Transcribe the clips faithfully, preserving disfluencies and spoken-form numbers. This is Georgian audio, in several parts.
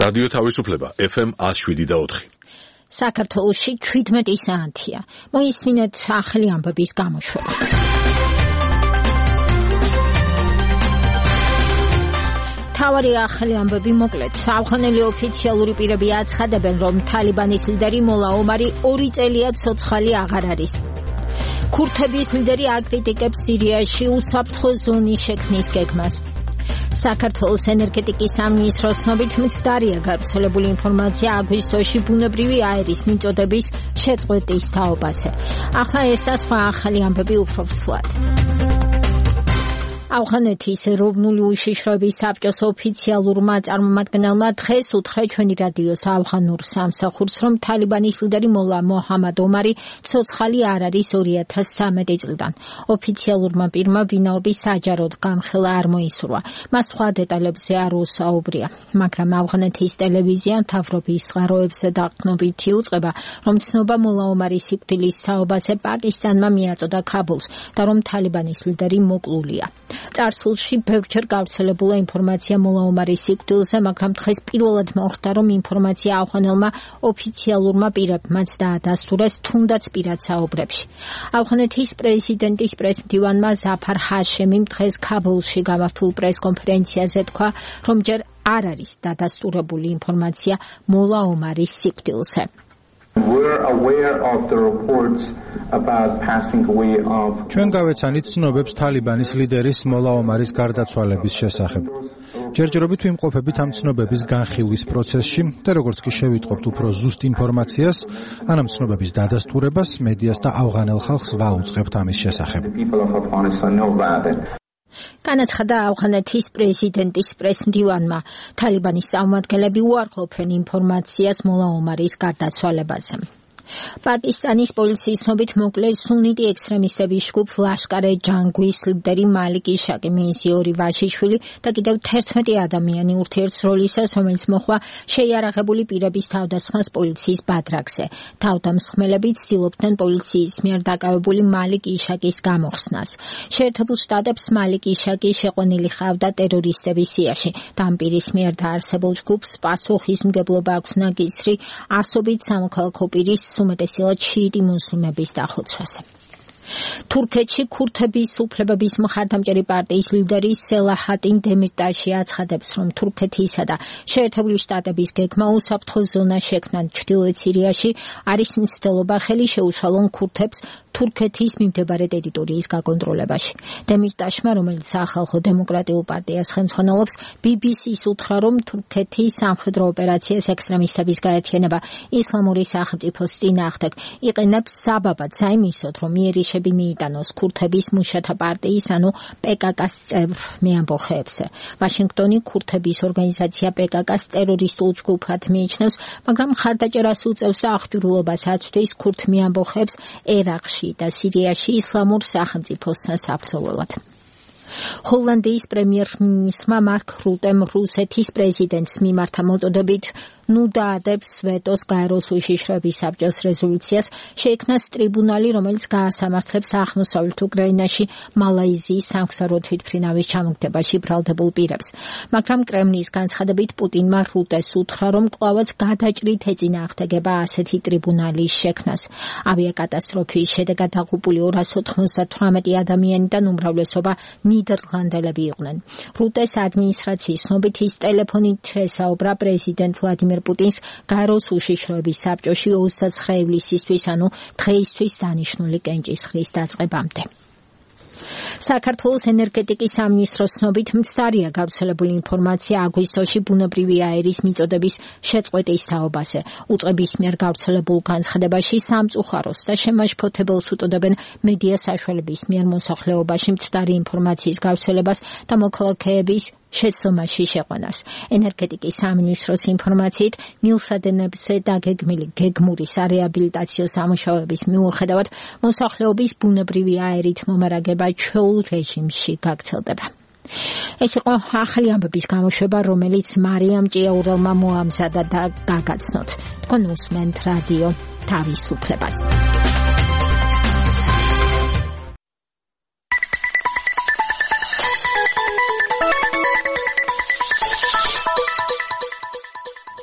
რადიო თავისუფლება ეფ ემ one oh seven და four. საქართველოში seventeen საათია. მოისმინეთ ახალი ამბების გამოშვება. თავარი ახალი ამბები მოკლედ. ავღანელი ოფიციალური პირები აცხადებენ, რომ თალიბანის ლიდერი მოლა ომარი ორი წელია ცოცხალი აღარ არის. ქურთების ლიდერი აკრიტიკებს სირიაში უსაფრთხო ზონის შექმნის გეგმას. საქართველოს ენერგეტიკის სამინისტროს ცნობით მცდარია გავრცელებული ინფორმაცია აგვისტოში ბუნებრივი აერის მიწოდების შეწყვეტის თაობაზე. ახლა ეს და სხვა ახალი ამბები უფრო ვსვლად. ავღანეთის ეროვნული უშიშროების საბჭოს ოფიციალურმა წარმომადგენელმა დღეს უთხრა ჩვენი რადიოს ავღანურ სამსახურს, რომ თალიბანის ლიდერი მოლა მოჰამად ომარი ცოცხალი არ არის two thousand thirteen წლიდან. ოფიციალურმა პირმა ვინაობის საჯაროდ გამხელა არ მოისურვა. მას სხვა დეტალებზე არ უსაუბრია, მაგრამ ავღანეთის ტელევიზია მთავრობის წყაროებზე დაყრდნობითი უწყება, რომ ცნობა მოლა ომარის სიკვდილის თაობაზე პაკისტანმა მიაწოდა ქაბულს და რომ თალიბანის ლიდერი მოკლულია. წარსულში ბევრჯერ გავრცელებულა ინფორმაცია მოლა ომარის სიკვდილზე, მაგრამ დღეს პირველად მოხდა, რომ ინფორმაცია ავღანელმა ოფიციალურმა პირებმაც დაადასტურეს, თუნდაც პირად საუბრებში. ავღანეთის პრეზიდენტის პრესმდივანმა ზაფარ ჰაშემიმ დღეს ქაბულში გამართულ პრესკონფერენციაზე თქვა, რომ ჯერ არ არის დადასტურებული ინფორმაცია მოლა ომარის სიკვდილზე. We're aware of the reports about passing away of ჩვენ გავეცანით ცნობებს თალიბანის ლიდერის მოლა ომარის გარდაცვალების შესახებ. ჯერჯერობით ვიმყოფებით ამ ცნობების განხილვის პროცესში და როგორც კი შევიტყობთ უფრო ზუსტ ინფორმაციას, ან ამ ცნობების დადასტურებას, მედიას და ავღანელ ხალხს ვაუწყებთ ამის შესახებ. განაცხადა ავღანეთის პრეზიდენტის პრესმდივანმა. თალიბანის წარმომადგენლები უარყოფენ ინფორმაციას მოლა ომარის გარდაცვალებაზე. პაკისტანის პოლიციის ცნობით მოკლეს სუნიტი ექსტრემისტების ჯგუფ ლაშკარე ჯანგვის ლიდერი მალიკი შაკი მენსიური ვაჟიშვილი და კიდევ thirteen ადამიანი ურთიერთროლისას, რომელიც მოხდა შეიარაღებული პირების თავდასხმას პოლიციის ბადრაგზე. თავდამსხმელები ცდილობდნენ პოლიციის მიერ დაკავებული მალიკ იშაკის გამოხსნას. შეერთებულ შტატებს მალიკ იშაკი შეყვანილი ჰყავდა ტერორისტების სიაში და ამ პირის მიერ დაარსებულ ჯგუფს პასუხისმგებლობა აქვს ნაკისრი ასობით სამოქალაქო პირის უმეტესად შიიტი მუსლიმების დახოცვაზე. თურქეთში ქურთების უფლებების მხარდამჭერი პარტიის ლიდერი სელაჰატინ დემირტაში აცხადებს, რომ თურქეთისა და შეერთებული შტატების გეგმა უსაფრთხო ზონა შექმნან ჩრდილოეთ სირიაში არის მცდელობა ხელი შეუშალონ ქურთებს თურქეთის მიმდებარე ტერიტორიის გაკონტროლებაში. დემირტაშმა, რომელიც სახალხო დემოკრატიულ პარტიას ხელმძღვანელობს, ბი ბი სი-ს უთხრა, რომ თურქეთის სამხედრო ოპერაციას ექსტრემისტების გაერთიანება ისლამური სახელმწიფოს წინააღმდეგ იყენებს საბაბად საიმისოდ, რომ იერიშები მიიტანოს ქურთების მუშათა პარტიის, ანუ პე კა კას წევრ მეამბოხეებზე. ვაშინგტონი ქურთების ორგანიზაცია პე კა კას ტერორისტულ ჯგუფად მიიჩნევს, მაგრამ მხარდაჭერას უწევს და აღჭურვილობას აწვდის ქურთ მეამბოხეებს ერაყში და სირიაში ისლამურ სახელმწიფოსთან საბრძოლველად. ჰოლანდიის პრემიერ-მინისტრმა მარკ რუტემ რუსეთის პრეზიდენტს მიმართა მოწოდებით ნუ დაადებს ვეტოს გაეროს უშიშროების საბჭოს რეზოლუციას, შეიქმნას ტრიბუნალი, რომელიც გაასამართლებს აღმოსავლეთ უკრაინაში მალაიზიის სამგზავრო თვითმფრინავის ჩამოგდებაში ბრალდებულ პირებს. მაგრამ კრემლის განცხადებით პუტინმა რუტეს უთხრა, რომ კვლავაც გადაჭრით ეწინააღმდეგება ასეთი ტრიბუნალის შექმნას. ავიაკატასტროფის შედეგად დაღუპული two hundred ninety-eight ადამიანიდან უმრავლესობა ნიდერლანდელები იყვნენ. რუტეს ადმინისტრაციის ცნობით ის ტელეფონით ესაუბრა პრეზიდენტ ვლადიმერ პუტინს გაეროს უშიშროების საბჭოში twenty-nine ივლისისთვის, ანუ დღეისთვის დანიშნული კენჭისხლის დაწყებამდე. საქართველოს ენერგეტიკის სამინისტროს ცნობით მცდარია გავრცელებული ინფორმაცია აგვისტოში ბუნებრივი აერის მიწოდების შეწყვეტის თაობაზე. უწყების მიერ გავრცელებულ განცხადებაში სამწუხაროს და შემაშფოთებელს უწოდებენ მედია საშუალების მიერ მოსახლეობაში მცდარი ინფორმაციის გავრცელებას და მოქალაქეების შეცდომაში შეყვანას. ენერგეტიკის სამინისტროს ინფორმაციით, მილსადენებზე დაგეგმილი გეგმურიარეაბილიტაციო სამუშაოების მიუხედავად, მოსახლეობის ბუნებრივი აერით მომარაგება ჩვეულ რეჟიმში გაგრძელდება. ეს იყო ახალი ამბების გამოშვება, რომელიც მარიამ ჭიაურელმა მოამზადა და გაგაცნოთ. თქვენ უსმენთ რადიო თავისუფლებას.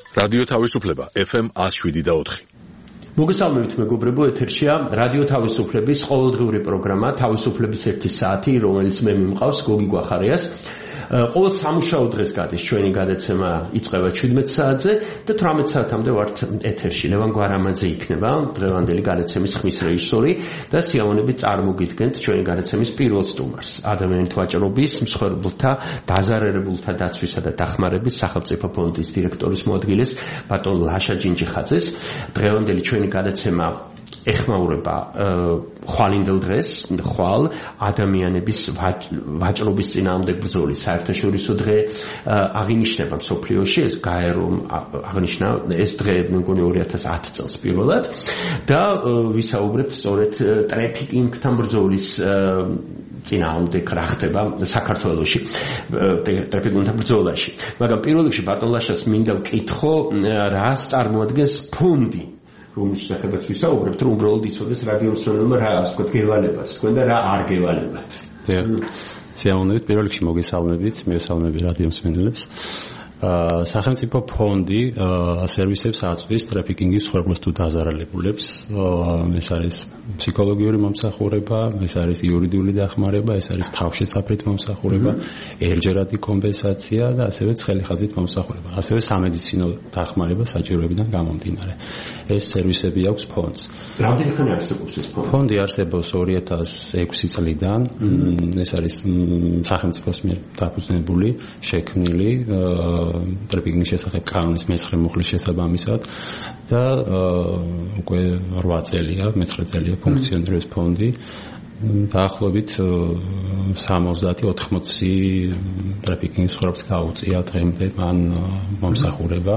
რადიო თავისუფლება ეფ ემ one oh seven point four. მოგესალმებით მეგობრებო, ეთერშია რადიო თავისუფლების ყოველდღიური პროგრამა თავისუფლების ერთი საათი, რომელიც მე მიმყავს გოგი გვახარიას. ყოველ სამუშაო დღეს გადის ჩვენი გადაცემა იწყება შვიდმეტ საათზე და თვრამეტ საათამდე ვართ ეთერში. ლევან გვარამაძე იქნება დღევანდელი გადაცემის ხმის რეჟისორი და სიამოვნებით წარმოგიდგენთ ჩვენი გადაცემის პირველ სტუმარს, ადამიანთა ვაჭრობის, მსხვერპლთა, დაზარალებულთა დაცვისა და დახმარების სახელმწიფო ფონდის დირექტორის მოადგილეს ბატონ ლაშა ჯინჯიხაძეს. დღევანდელი ჩვენი გადაცემა ეხმაურება ხვალინდელ დღეს, ხვალ ადამიანების ვაჭრობის წინააღმდეგ ბრძოლის საერთაშორისო დღე აღინიშნება მსოფლიოში, ეს გაერო აღნიშნა ეს დღე მეგონი ორი ათას ათი წელს პირველად და ვისაუბრებთ სწორედ ტრაფიკინგთან ბრძოლის წინააღმდეგ რა ხდება საქართველოში ტრაფიკინგთან ბრძოლაში. მაგრამ პირველ რიგში ბატონ ლაშას მინდა ვკითხო, რას წარმოადგენს ფონდი, რომლის შესახებაც ვისაუბრებთ, რომ უბრალოდ იცოდეს რადიო მსმენელმა რა ასე ვთქვათ გევალებას თქვენ და რა არ გევალებათ. სიამოვნებით, პირველ რიგში მოგესალმებით, მივესალმები რადიო მსმენელებს. სახელმწიფო ფონდი სერვისებს აწვდის ტრაფიკინგის მსხვერპლებს თუ დაზარალებულებს. ეს არის ფსიქოლოგიური მომსახურება, ეს არის იურიდიული დახმარება, ეს არის თავშესაფრით მომსახურება, ერთჯერადი კომპენსაცია და ასევე ცხელი ხაზით მომსახურება, ასევე სამედიცინო დახმარება საჭიროებიდან გამომდინარე. ეს სერვისები აქვს ფონდს. რამდენი ხანი არსებობს ეს ფონდი? ფონდი არსებობს ორი ათას ექვსი წლიდან. ეს არის სახელმწიფოს მიერ დაფუძნებული, შექმნილი ტრაფიკინგის შესახებ კანონის მეცხრე მუხლის შესაბამისად და უკვე რვა წელია, მეცხრე წელია ფუნქციონირებს ფონდი. დაახლოებით სამოცდაათი ოთხმოცი ტრაფიკინგის მსხვერპლს გაუწია დღემდე მან მომსახურება.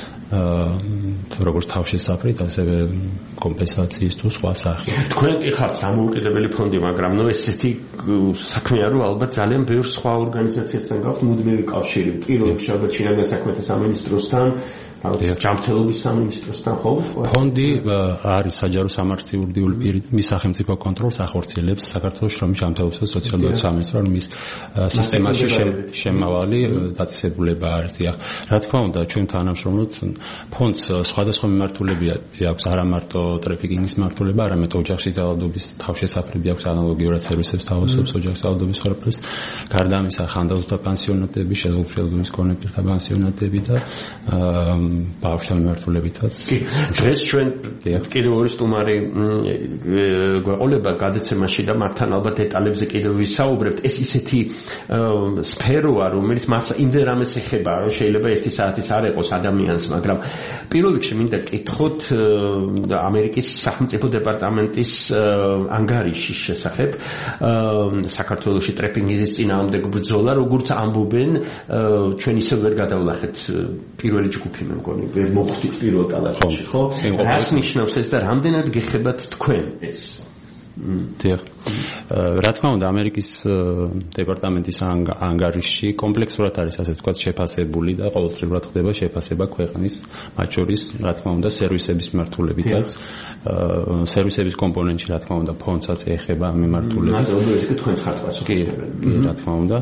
როგორც თავშესაფრით, ასევე კომპენსაციის თუ სხვა სახით. თქვენ კი ხართ დამოუკიდებელი ფონდი, მაგრამ ნუ ესეთი საქმეა, რომ ალბათ ძალიან ბევრ სხვა ორგანიზაციასთან გაქვთ მუდმივი კავშირი. პირველ რიგში ალბათ ჩინეთის საქმეთა სამინისტროსთან, ჯანმრთელობის სამინისტროსთან, ხო? ფონდი არის საჯარო სამართლიური პირი, მის სახელმწიფო კონტროლს ახორციელებს საქართველოს შრომის ჯანმრთელობის და სოციალურ სამინისტრო, მის სისტემაში შემავალი დაწესებულება არის. რა თქმა უნდა, ჩვენ თანამშრომლობთ ფონდს სხვადასხვა მიმართულები აქვს, არა მარტო ტრაფიკინგის მიმართულება, არამედ ოჯახში ძალადობის თავშესაფრები აქვს, ანალოგიურად სერვისებს თავოსებს ოჯახში ძალადობის მსხვერპლებს, გარდა ამისა ხანდაზმულთა პანსიონატები, შეზღუდული მქონე პირთა პანსიონატები და ბავშვთა მიმართულებითაც. დღეს ჩვენ კიდევ ორი სტუმარი გვეყოლება გადაცემაში და მართან ალბათ დეტალებზე კიდევ ვისაუბრებთ. ეს ისეთი სფეროა, რომელიც მართლა იმდენ რამეს ეხება, რომ შეიძლება ერთი საათის არ ეყოს ადამიანს, მაგრამ პირველ რიგში მინდა კითხოთ ამერიკის სახელმწიფო დეპარტამენტის ანგარიშის შესახებ საქართველოში ტრაფიკინგის წინააღმდეგ ბრძოლა, როგორც ამბობენ, ჩვენ ისე ვერ გადავლახეთ პირველი ჯგუფი, მე მგონი ვერ მოხვდით პირველ კალათში, ხო? რას ნიშნავს ეს და რამდენად გეხებათ თქვენ ეს? დიახ. რა თქმა უნდა, ამერიკის დეპარტამენტის ანგარიში კომპლექსურად არის, ასე ვთქვათ, შეფასებული და ყოველწლიურად ხდება შეფასება ქვეყნის, მათ შორის, რა თქმა უნდა, სერვისების მიმართულებითაც. სერვისების კომპონენტში, რა თქმა უნდა, ფონდსაც ეხება ამ მიმართულებით. ნაცნობრივად თქვენს ხართ პასუხისმგებელი. კი, რა თქმა უნდა.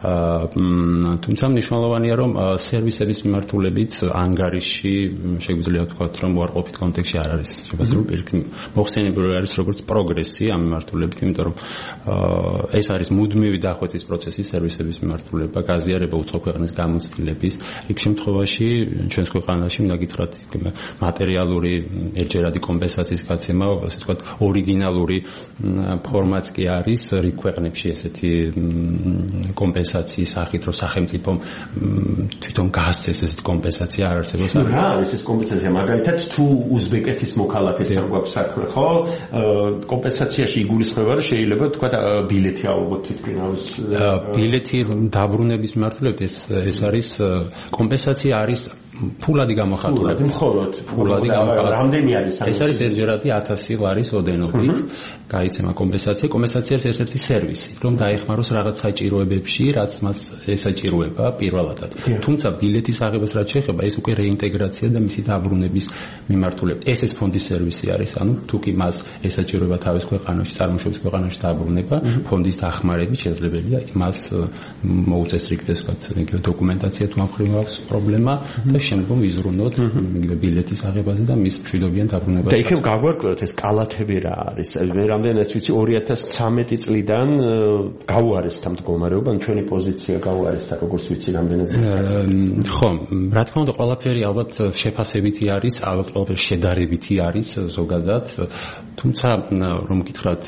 თუმცა მნიშვნელოვანია, რომ სერვისების მიმართულებით ანგარიში შეგვიძლია ვთქვათ, რომ უარყოფით კონტექსტში არ არის შეფასებული, პირიქით მოხსენებული არის როგორც პროგრესი ამ მიმართულებით, იმიტომ რომ ეს არის მუდმივი დახვეწის პროცესი სერვისების მიმართულება, გაზიარება უცხო ქვეყნის გამოცდილების. იქ შემთხვევაში ჩვენს ქვეყანაში მინდა გითხრათ, მატერიალური ერთჯერადი კომპენსაციის გაცემა, ასე ვთქვათ, ორიგინალური ფორმაც კი არის რიგ ქვეყნებში ესეთი კომპენსაციის სახით, რომ სახელმწიფომ თვითონ გაასცეს ეს კომპენსაცია არ არსებობს. რა არის ეს კომპენსაცია? მაგალითად, თუ უზბეკეთის მოქალაქესთან გვაქვს საქმე, ხო? კომპენსაციაში იგულისხმება, რომ შეიძლება თქვა ბილეთი აუღოთ თვითმფრინავის ბილეთი დაბრუნების მიმართულებით ეს ეს არის კომპენსაცია არის ფულადი გამოხატულებით. მხოლოდ ფულადი გამოხატულებით. რამდენი არის? ეს არის ერთჯერადი ათასი ლარის ოდენობით გაიცემა კომპენსაცია. კომპენსაციას ერთ-ერთი სერვისი, რომ დაეხმაროს რაღაც საჭიროებებში, რაც მას ესაჭიროება პირველადად. თუმცა ბილეთის აღებას რაც შეეხება, ეს უკვე რეინტეგრაცია და მისი დაბრუნების მიმართულებით. ეს ეს ფონდის სერვისი არის, ანუ თუ კი მას ესაჭიროება თავის ქვეყანაში, წარმოშობის ქვეყანაში დაბრუნება, ფონდის დახმარებით შესაძლებელია მას მოუწესრიგდეს ვთქვათ, დოკუმენტაცია თუ ამ მხრივ აქვს პრობლემა და შემდგომ იზრუნოთ იგივე ბილეთის აღებაზე და მის მშვიდობიან დაბრუნებაზე. და იქნებ გაგვარკვევთ ეს კალათები რა არის? მე რამდენიც ვიცი ორი ათას ცხრამეტი წლიდან გაუარესდა მდგომარეობა, ჩვენი პოზიცია გაუარესდა, როგორც ვიცი რამდენიც. ხო, რა თქმა უნდა, ყველაფერი ალბათ შეფასებითი არის, ალბათ ყველაფერი შედარებითი არის ზოგადად, თუმცა რომ გითხრათ,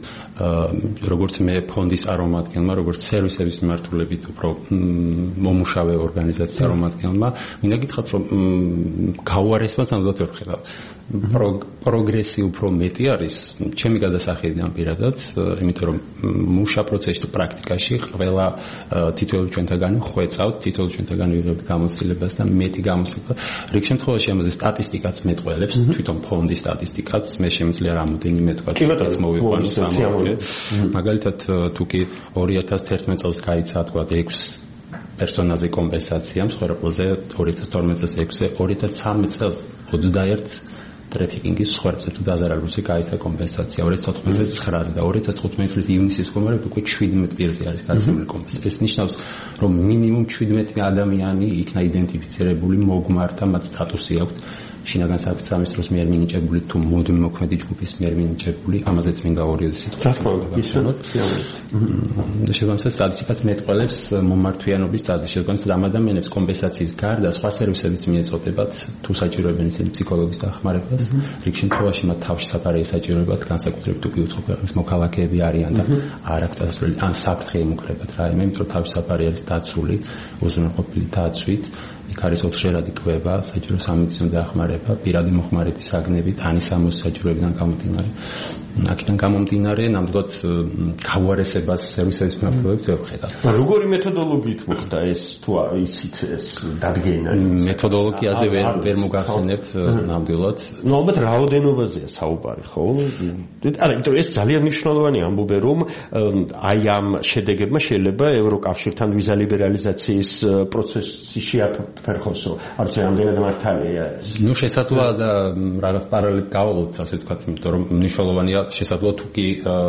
როგორც მე ფონდის წარმომადგენელმა, როგორც სერვისების მიმართულებით უფრო მომუშავე ორგანიზაციის წარმომადგენელმა, მინდა გითხრათ, რომ გაუარესებას ნამდვილად ვერ ვხედავ. პროგრესი უფრო მეტი არის, ჩემი გადასახედიდან პირადად, იმიტომ რომ მუშა პროცესში თუ პრაქტიკაში ყველა თითოეული ჩვენთაგანი ხვეწავთ, თითოეული ჩვენთაგანი ვიღებთ გამოცდილებას და მეტი გამოცდილება. რიგ შემთხვევაში ამაზე სტატისტიკაც მეტყველებს, თვითონ ფონდის სტატისტიკაც, მე შემიძლია რამოდენიმე თქვა, ის მოვიყვანოთ ამავე. მაგალითად, თუ კი ორი ათას თერთმეტ წელს გაიცა თქვა ექვს პერსონაჟი კომპენსაცია, მსხვერპლზე ორი ათას თორმეტ წელს ექვსზე, ორი ათას ცხრამეტ წელს ოცდაერთ ტრაფიკინგის სხვებზე თუ დაზარალებულზე გაიცა კომპენსაცია, ორი ათას თოთხმეტ წელს ცხრაზე და ორი ათას თხუთმეტ წლის ივნისის გამარებით უკვე შვიდმეტ პირზე არის გაცემული კომპენსაცია. ეს ნიშნავს, რომ მინიმუმ შვიდმეტი ადამიანი იქნა იდენტიფიცირებული, მოგმართა, მათ სტატუსი აქვს. შინაგან სამინისტროს მიერ მინიჭებული თუ მუდმივ მოქმედი ჯგუფის მიერ მინიჭებული, ამაზეც მინდა ორი სიტყვა. ისწავლოთ. შესაბამისად, სტატისტიკაც მეტყველებს მომართვიანობის სტატუსს. შესაბამისად, ამ ადამიანებს კომპენსაციის გარდა სხვა სერვისებიც მიეწოდებათ, თუ საჭიროებენ ისინი ფსიქოლოგის დახმარებას. რიგ შემთხვევაში მათ თავში საფარი ესაჭიროებათ, განსაკუთრებით თუ კი უცხო ქვეყნის მოქალაქეები არიან და არ აქვთ დასასრული ან საფრთხე იმუქრებათ რა, იმიტომ რომ თავში საფარი არის დაცული, უზრუნველყოფილი დაცვით. იქ არის ოთხშერადი კვება, საჭირო სამედიცინო დახმარება, პირადი მოხმარების საგნებით, ანისამოს საჭიროებიდან გამომდინარე. აქედან გამომდინარე, ნამდვილად გაუარესებას სერვისების მიმართულებით ვერ ვხედავ. როგორი მეთოდოლოგიით მოხდა ეს თუ ისიც ეს დადგენა? მეთოდოლოგიაზე ვერ ვერ მოგახსენებთ ნამდვილად. ნუ ალბათ რაოდენობაზეა საუბარი, ხო? არა, იმიტომ ეს ძალიან მნიშვნელოვანი ამბობე, რომ აი ამ შედეგებმა შეიძლება ევროკავშირთან ვიზა ლიბერალიზაციის პროცესში შეაფერხოსო. არ ვიცი, რამდენად მართალია ეს. ნუ შესაძლოა და რაღაც პარალელები გავავლოთ, ასე ვთქვათ, იმიტომ რომ მნიშვნელოვანია შესაძლოა თუ კი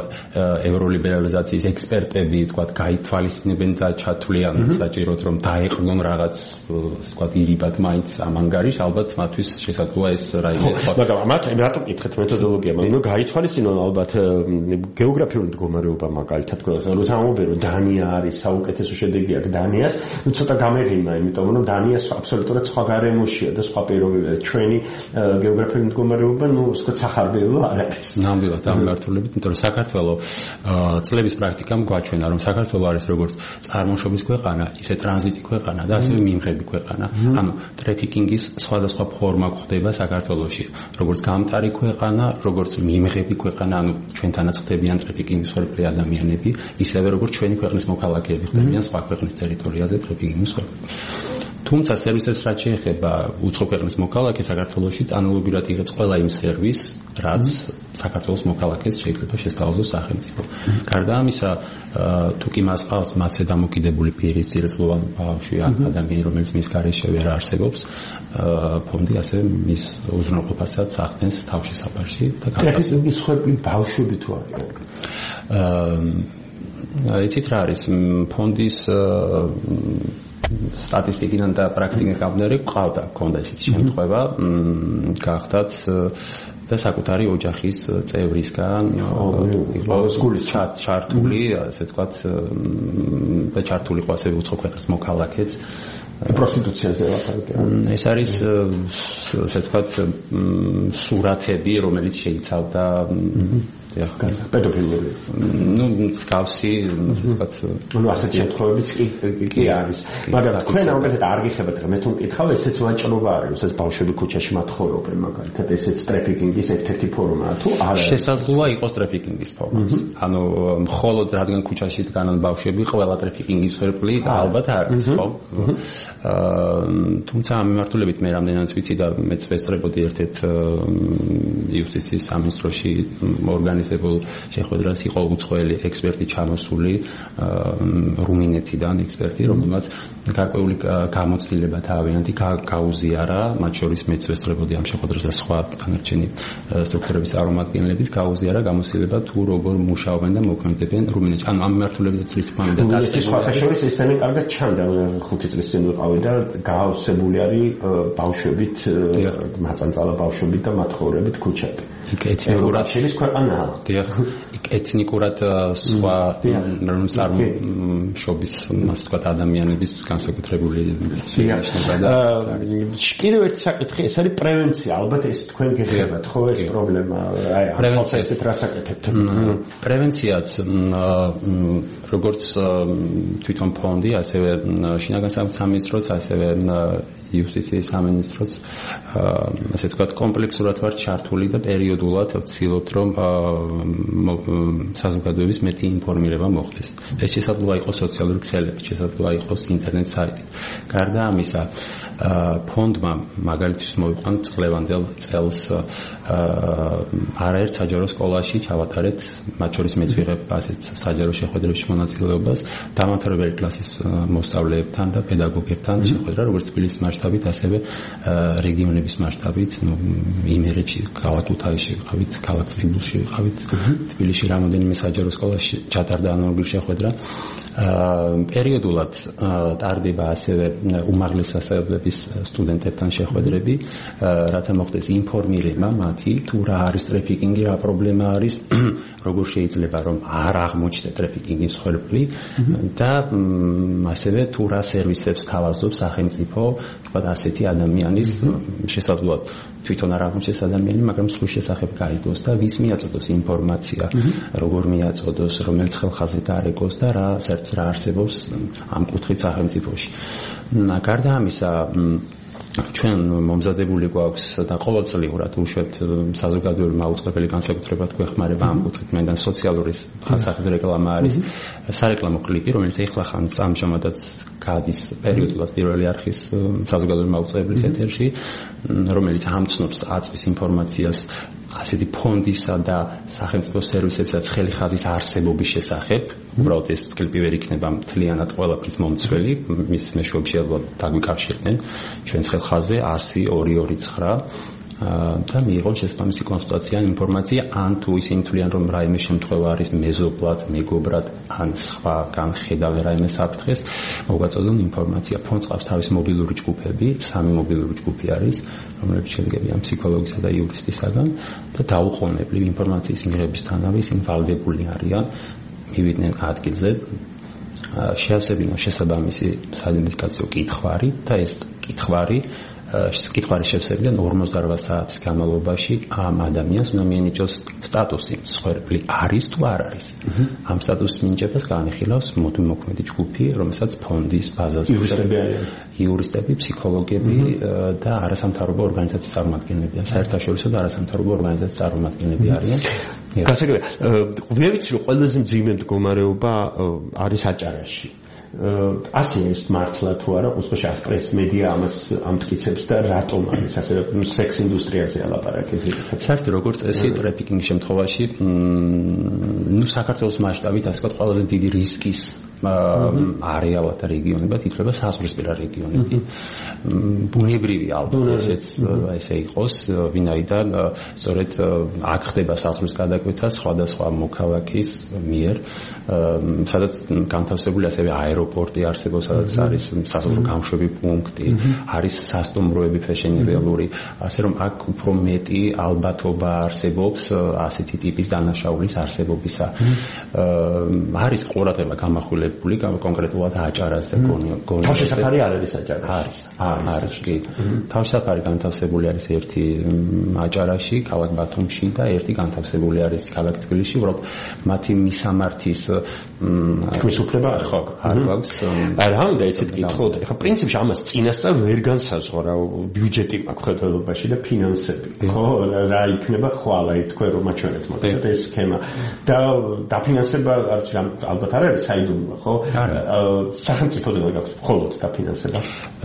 ევროლიბერალიზაციის ექსპერტები ვთქვათ გაითვალისწინებენ და ჩათვლიან საჭიროდ რომ დაეყრდნონ რაღაც ვთქვათ ირიბად მაინც ამ ანგარიშს, ალბათ მათთვის შესაძლოა ეს რაიმე ხო, მაგრამ მათ რატო კითხეთ მეთოდოლოგია, მაგრამ გაითვალისწინონ ალბათ გეოგრაფიული მდგომარეობა მაგალითად თქვენ როცა ამობერო დანია არის საუკეთესო შედეგი აქვს დანიას, ნუ ცოტა გამეღიმა, იმიტომ რომ დანია აბსოლუტურად სხვა გარემოშია და სხვა პირობებია. ჩვენი გეოგრაფიული მდგომარეობა, ნუ ვთქვათ სახარბელო არ არის. ნამდვილად ამ მიმართულებით, იმიტომ რომ საქართველოს წლების პრაქტიკამ გვაჩვენა, რომ საქართველოს არის როგორც წარმოშობის ქვეყანა, ისე ტრანზიტი ქვეყანა და ასევე მიმღები ქვეყანა. ანუ ტრაფიკინგის სხვადასხვა ფორმა გვხდება საქართველოში, როგორც გამტარი ქვეყანა, როგორც მიმღები ქვეყანა, ანუ ჩვენთანაც ხდებიან ტრაფიკინგის მსხვერპლი ადამიანები, ისევე როგორც ჩვენი ქვეყნის მოქალაქეები ხდებიან სხვა ქვეყნის ტერიტორიაზე ტრაფიკინგის მსხვერპლი. თუმცა სერვისებს რაც შეეხება უცხო ქვეყნის მოქალაქეს საქართველოში ანალოგიურად იღებს ყველა იმ სერვისს, რაც საქართველოს მოქალაქეს შეიძლება შესთავაზოს სახელმწიფო. გარდა ამისა, თუ კი მას ყავს მასზე დამოკიდებული პირი, ძირითადად ბავშვი ან ადამიანი, რომელიც მის გარეშე ვერ არსებობს, ფონდი ასევე მის უზრუნველყოფასაც ახდენს თავში საფარში და ტრაფიკინგის მსხვერპლი ბავშვები თუ არიან. აა იცით რა არის ფონდის სტატისტიკიდან და პრაქტიკიდან გამომდინარე ყავდა, ქონდა ისეთი შემთხვევა, გახდათ და საკუთარი ოჯახის წევრისგან იყო სკოლის ჩართული, ასე ვთქვათ, და ჩართული იყო ასევე უცხო ქვეყნის მოქალაქეც. პროსტიტუციაზე ვაფარებია. ეს არის ასე ვთქვათ სურათები, რომელიც შეიცავდა პედოფილური. ნუ მსგავსი, ასე ვთქვათ, ну ასეთ შემთხვევებიც კი არის. მაგრამ თქვენ ამბობთ არ გიხებათ, მე თუ მკითხავ, ესეც ვაჭრობა არის, როდესაც ბავშვები ქუჩაში მათხოვობენ, მაგალითად, ესეც ტრაფიკინგის ერთ-ერთი ფორმაა, თუ არა? შესაძლოა იყოს ტრაფიკინგის ფორმაც. ანუ მხოლოდ რადგან ქუჩაში დგანან ბავშვები, ყველა ტრაფიკინგის ფერფლი ალბათ არ არის, ხო? თუმცა ამ მიმართულებით მე რამდენადაც ვიცი და მეც ვესწრებოდი ერთ-ერთ იუსტიციის სამინისტროში ორგანიზებულ შეხვედრას, იყო უცხოელი ექსპერტი ჩამოსული რუმინეთიდან ექსპერტი, რომელმაც გარკვეული გამოცდილება თავიანთი გაუზიარა, მათ შორის მეც ვესწრებოდი ამ შეხვედრას და სხვა დანარჩენი სტრუქტურების წარმომადგენლებით, გაუზიარა გამოცდილება თუ როგორ მუშაობენ და მოქმედებენ რუმინეთში. ანუ ამ მიმართულებით წლის თქმა უნდა დაწესებული. სხვა შორის ესენი კარგად ჩანდა, ხუთი წლის წინ ვიყავი და გაავსებული არის ბავშვებით, მაწანწალა ბავშვებით და მათხოვრებით ქუჩები. იქ ეთნიკურად შედის ქვეყანა. დიახ, იქ ეთნიკურად სხვა წარმოშობის, ასე ვთქვათ, ადამიანების განსაკუთრებული შეინიშნება და კიდევ ერთი საკითხი, ეს არის პრევენცია. ალბათ ეს თქვენ გეხებათ, ხო, ეს პრობლემა. აი, პრევენცია ესეთ რას აკეთებთ? პრევენციაც როგორც თვითონ ფონდი, ასევე შინაგან სამინისტროც, ასევე იუსტიციის სამინისტროც, ასე ვთქვათ, კომპლექსურად ვარ ჩართული და პერიოდულად ვცდილობთ, რომ საზოგადოების მეტი ინფორმირება მოხდეს. ეს შესაძლოა იყოს სოციალური ქსელებით, შესაძლოა იყოს ინტერნეტ საიტი. გარდა ამისა, ფონდმა მაგალითად მოვიყვანთ წლევანდელ წელს არაერთ საჯარო სკოლაში ჩავატარეთ, მათ შორის მეც ვიღებ ასეთ საჯარო შეხვედრებში მონაწილეობას დამამთავრებელი კლასის მოსწავლეებთან და პედაგოგებთან შეხვედრა, როგორც თბილისის მასშტაბით, ასევე რეგიონების მასშტაბით, ну, იმერეთში, ქალაქ ქუთაისში ვიყავით, ქალაქ თბილისში ვიყავით, თბილისში რამოდენიმე საჯარო სკოლაში ჩატარდა ანალოგიური შეხვედრა. პერიოდულად ტარდება ასევე უმაღლეს სასწავლებლების სტუდენტებთან შეხვედრები, რათა მოხდეს ინფორმირება მათი, თუ რა არის ტრაფიკინგი, რა პრობლემა არის, როგორ შეიძლება რომ არ აღმოჩნდეს ტრაფიკინგის ხერხი და ასევე თუ რა სერვისებს თავაზობს სახელმწიფო, თქვა ასეთი ადამიანის შესაძლოა თვითონ არ აღმოჩნდეს ადამიანი, მაგრამ სხვის შესახებ გაიგოს და ვის მიაწოდოს ინფორმაცია, როგორ მიაწოდოს, რომელ ხელხაზე გარეკოს და რა საერთოდ რა არსებობს ამ კუთხით სახელმწიფოში. გარდა ამისა, ჩვენ მომზადებული გვაქვს და ყოველწლიურად უშვებთ საზოგადოებრივი მაუწყებელი განსაკუთრებად გვეხმარება ამ კუთხით, მენდან სოციალური ხასაღი რეკლამა არის სარეკლამო კლიპი, რომელიც ეხლა ხან ამჟამადაც გადის პერიოდულად პირველი არხის საზოგადოებრივი მაუწყებლის ეთერში, რომელიც ამცნობს აწვის ინფორმაციას ასეთი ფონდისა და სახელმწიფო სერვისებისა ცხელი ხაზის არსებობის შესახებ. უბრალოდ ეს კლიპი ვერ იქნება მთლიანად ყველაფრის მომცველი, მის მეშვეობით შეიძლება დაგვიკავშირდნენ ჩვენ ცხელ ხაზზე ასი ორი ორი ცხრა და მიიღონ შესაბამისი კონსულტაცია, ინფორმაცია, ან თუ ისინი თვლიან, რომ რაიმე შემთხვევა არის მეზობლად, მეგობრად, ან სხვა განხედავენ რაიმე საფრთხეს, მოგაწოდონ ინფორმაცია. ფონდს ყავს თავის მობილური ჯგუფები, სამი მობილური ჯგუფი არის, რომლებიც შედგებიან ფსიქოლოგისა და იურისტისაგან და დაუყოვნებლივ ინფორმაციის მიღებისთანავე ისინი ვალდებული არიან მივიდნენ ადგილზე, შეავსებინონ შესაბამისი საიდენტიფიკაციო კითხვარი და ეს კითხვარი კითხვარის შევსებიდან ორმოცდაოთხ საათის განმავლობაში ამ ადამიანს უნდა მიენიჭოს სტატუსი, მსხვერპლი არის თუ არ არის. ამ სტატუსის მინიჭებას განიხილავს მოქმედი ჯგუფი, რომელსაც ფონდის ბაზაზე იურისტები, ფსიქოლოგები და არასამთავრობო ორგანიზაციის წარმომადგენლები, საერთაშორისო და არასამთავრობო ორგანიზაციის წარმომადგენლები არიან. გასაგებია, მე ვიცი, რომ ყველაზე მძიმე მდგომარეობა არის აჭარაში. ასე ის მართლა თუ არა, უცხოში პრეს მედია ამას ამტკიცებს და რატომ არის ასე სექს ინდუსტრიაზე ალაპარაკი. საერთოდ როგორც წესი ტრაფიკინგის შემთხვევაში, ნუ საქართველოს მასშტაბით ასე ვთქვათ, ყველაზე დიდი რისკის არეალად და რეგიონებად ითვლება საზღვრისპირა რეგიონები. ბუნებრივი ალბათ ესეც ესე იყოს, ვინაიდან სწორედ აქ ხდება საზღვრის გადაკვეთა სხვადასხვა მოქალაქის მიერ, სადაც განთავსებული ასევე აეროპორტი არსებობს, სადაც არის საზღვრო გამშვები პუნქტი, არის სასტუმროები ფეშენებელური, ასე რომ აქ უფრო მეტი ალბათობა არსებობს ასეთი ტიპის დანაშაულის არსებობისა. არის ყურადღება გამახვილებული გავრცელებული კონკრეტულად აჭარას და გონიოს. თავშესაფარი არ არის აჭარაში. არის, არის კი. თავშესაფარი განთავსებული არის ერთი აჭარაში, ქალაქ ბათუმში და ერთი განთავსებული არის ქალაქ თბილისში. უბრალოდ მათი მისამართის თქმის უფლება ხო არ გვაქვს. არა, უნდა იცით კითხოთ. ეხლა პრინციპში ამას წინასწარ ვერ განსაზღვრა რა ბიუჯეტი მაქვს ხელთვალობაში და ფინანსები. ხო, რა იქნება ხვალ აი თქვენ რომ მაჩვენეთ მოდით ეს სქემა და დაფინანსება არც ალბათ არ არის საიდუმლო, ხო? სახელმწიფოდან გაქვს მხოლოდ დაფინანსება.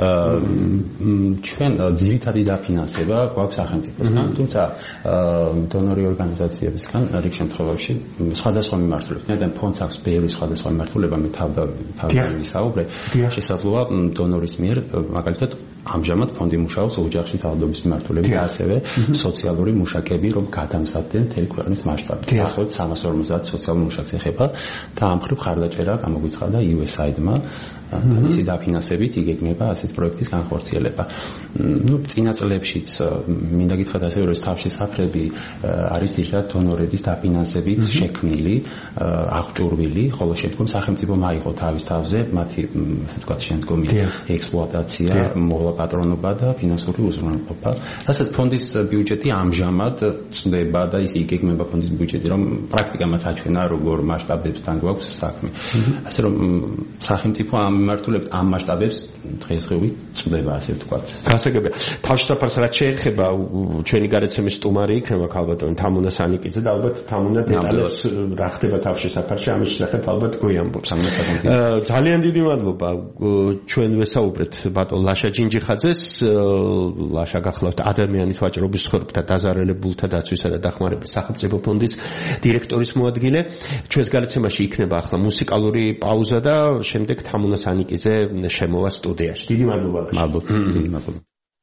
ჩვენ ძირითადი დაფინანსება გვაქვს სახელმწიფოსგან, თუმცა დონორი ორგანიზაციებისგან რიგ შემთხვევაში სხვადასხვა მიმართულებებით. ნეტენ ფონდს აქვს ბევრი სხვადასხვა მიმართულება, მე თავდა თავდა ვისაუბრე. შესაძლოა დონორის მიერ მაგალითად ამჟამად ფონდი მუშაობს ოჯახში ძალადობის მიმართულებით და ასევე სოციალური მუშაკები რომ გადამზადდნენ მთელი ქვეყნის მასშტაბით. ახლა სამას ორმოცდაათ სოციალურ მუშაკს ეხება და ამ მხრივ ხარდაჭერა გამოგვიცხადა იუ ეს აიდმა და მისი დაფინანსებით იგეგმება ასეთ პროექტის განხორციელება. ნუ წინა წლებშიც მინდა გითხრათ ასევე რომ ეს თავშესაფრები არის ერთად დონორების დაფინანსებით შექმნილი, აღჭურვილი, ხოლო შემდგომ სახელმწიფო მაიღო თავის თავზე მათი ასე ვთქვათ შემდგომი ექსპლუატაცია, მოლაპატრონობა და ფინანსური უზრუნველყოფა. რასაც ფონდის ბიუჯეტი ამჟამად წდება და ის იგეგმება ფონდის ბიუჯეტი, რომ პრაქტიკამაც აჩვენა როგორ მასშტაბებთან გვაქვს საქმე. ასე რომ სახელმწიფო ამ მიმართულებით ამ მასშტაბებს დღესდღეობით წდება, ასე ვთქვათ. გასაგებია. თავშესაფარს რაც შეეხება ჩვენი გარეთ სტუმარი იქნება ქალბატონი თამუნა სანიკიძე და ალბათ თამუნა დეტალებს რა ხდება თავშესაფარში ამის შესახებ ალბათ გვიამბობს. ძალიან დიდი მადლობა. ჩვენ ვესაუბრეთ ბატონ ლაშა ჯინჯიხაძეს, ლაშა გახლავთ ადამიანის ვაჭრობის ცხოვრებათა დაზარალებულთა დაცვისა და დახმარების სახელმწიფო ფონდის დირექტორის მოადგილე. ჩვენს გარეთმაში იქნება ახლა მუსიკალური პაუზა და შემდეგ თამუნა სანიკიძე შემოვა სტუდიაში. დიდი მადლობა. მადლობა. დიდი მადლობა.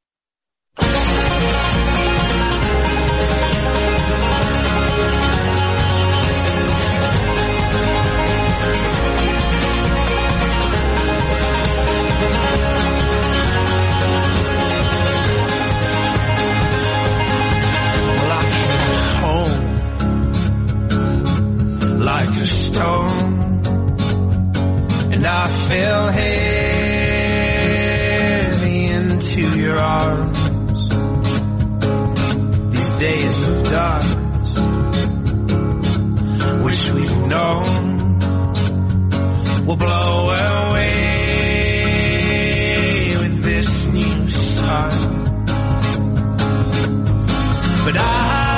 And I fell heavy into your arms. These days of dark, wish we'd known, will blow away with this new sun. But I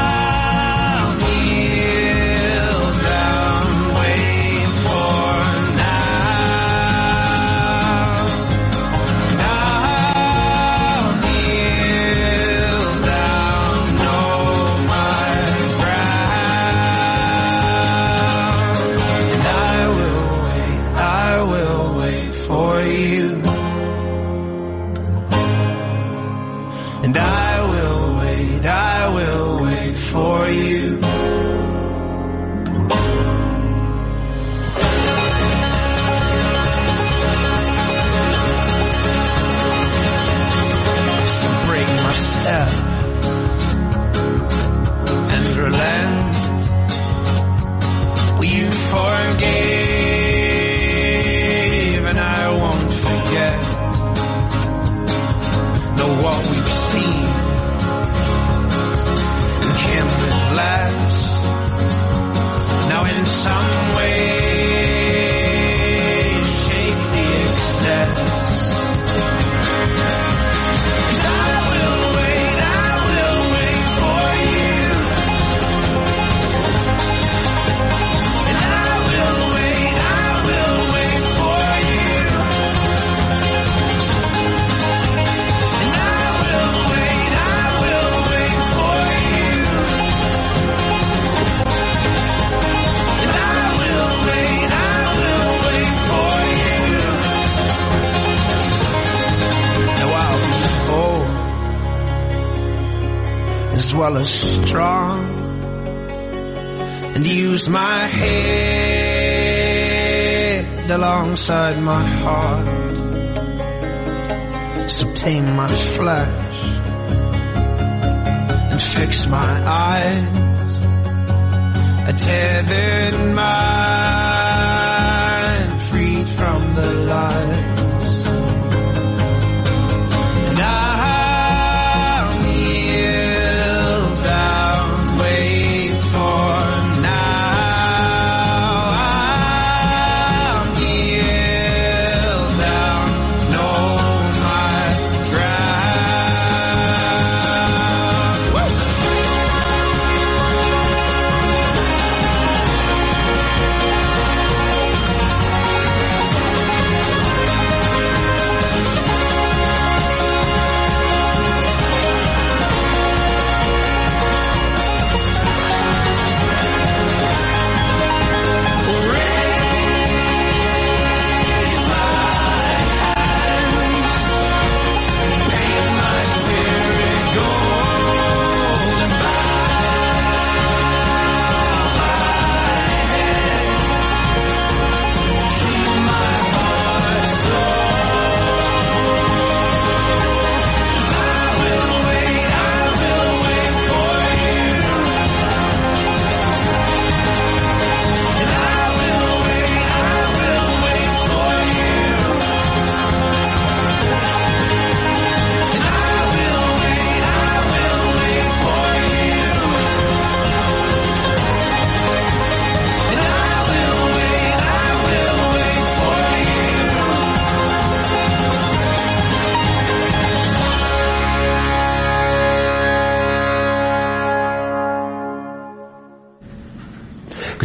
well as strong and use my head alongside my heart, so tame my flesh and fix my eyes, a tethered mind free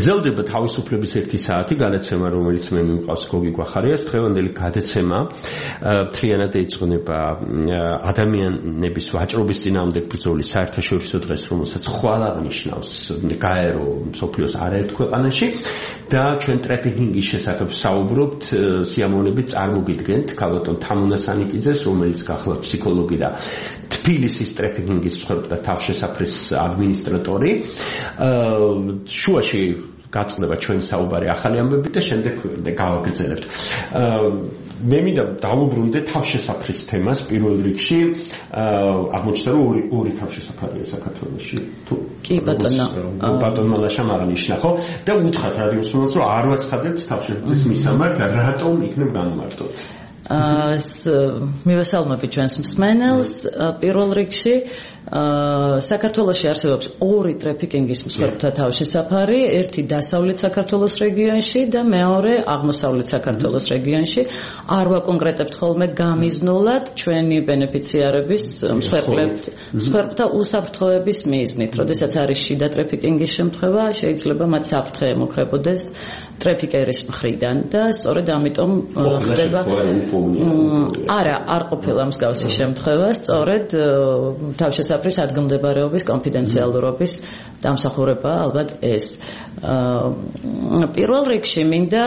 გრძელდება თავისუფლების ერთი საათი გადაცემა, რომელიც მე მიმყავს გოგი გვახარიას. დღევანდელი გადაცემა მთლიანად ეძღვნება ადამიანების ვაჭრობის წინააღმდეგ ბრძოლის საერთაშორისო დღეს, რომელსაც ხვალ აღნიშნავს გაერო მსოფლიოს არაერთ ქვეყანაში და ჩვენ ტრეფიკინგის შესახებ საუბრობთ. სიამოვნებით წარმოგიდგენთ ქალბატონ თამუნა სანიკიძეს, რომელიც გახლავთ ფსიქოლოგი და თბილისის ტრეფიკინგის მსხვერპლთა თავშესაფრის ადმინისტრატორი. შუაში გაწყდება ჩვენი საუბარი ახალი ამბებით და შემდეგ გავაგრძელებთ. მე მინდა დავუბრუნდე თავშესაფრის თემას პირველ რიგში. აღმოჩნდა რომ ორი ორი თავშესაფარია საქართველოში. თუ კი ბატონო. ბატონმა ლაშამ აღნიშნა, ხო? და უთხრათ რადიოს მომავალს რომ არ ვაცხადებთ თავშესაფრის მისამართს, რატომ იქნებ განმარტოთ? აა მივესალმები ჩვენს მსმენელს. პირველ რიგში საქართველოში არსებობს ორი ტრეფიკინგის მსხვერპლთა თავშესაფარი, ერთი დასავლეთ საქართველოს რეგიონში და მეორე აღმოსავლეთ საქართველოს რეგიონში. არ ვაკონკრეტებთ ხოლმე გამიზნულად ჩვენი ბენეფიციარების მსხვერპლთა უსაფრთხოების მიზნით. როდესაც არის შიდა ტრეფიკინგის შემთხვევა, შეიძლება მათ საფრთხე ემუქრებოდეს ტრეფიკერის მხრიდან და სწორედ ამიტომ ხდება არა, არ ყოფილა მსგავსი შემთხვევა, სწორედ თავშესაფრის ადგილმდებარეობის კონფიდენციალურობის დამსახურება ალბათ ეს. პირველ რიგში მინდა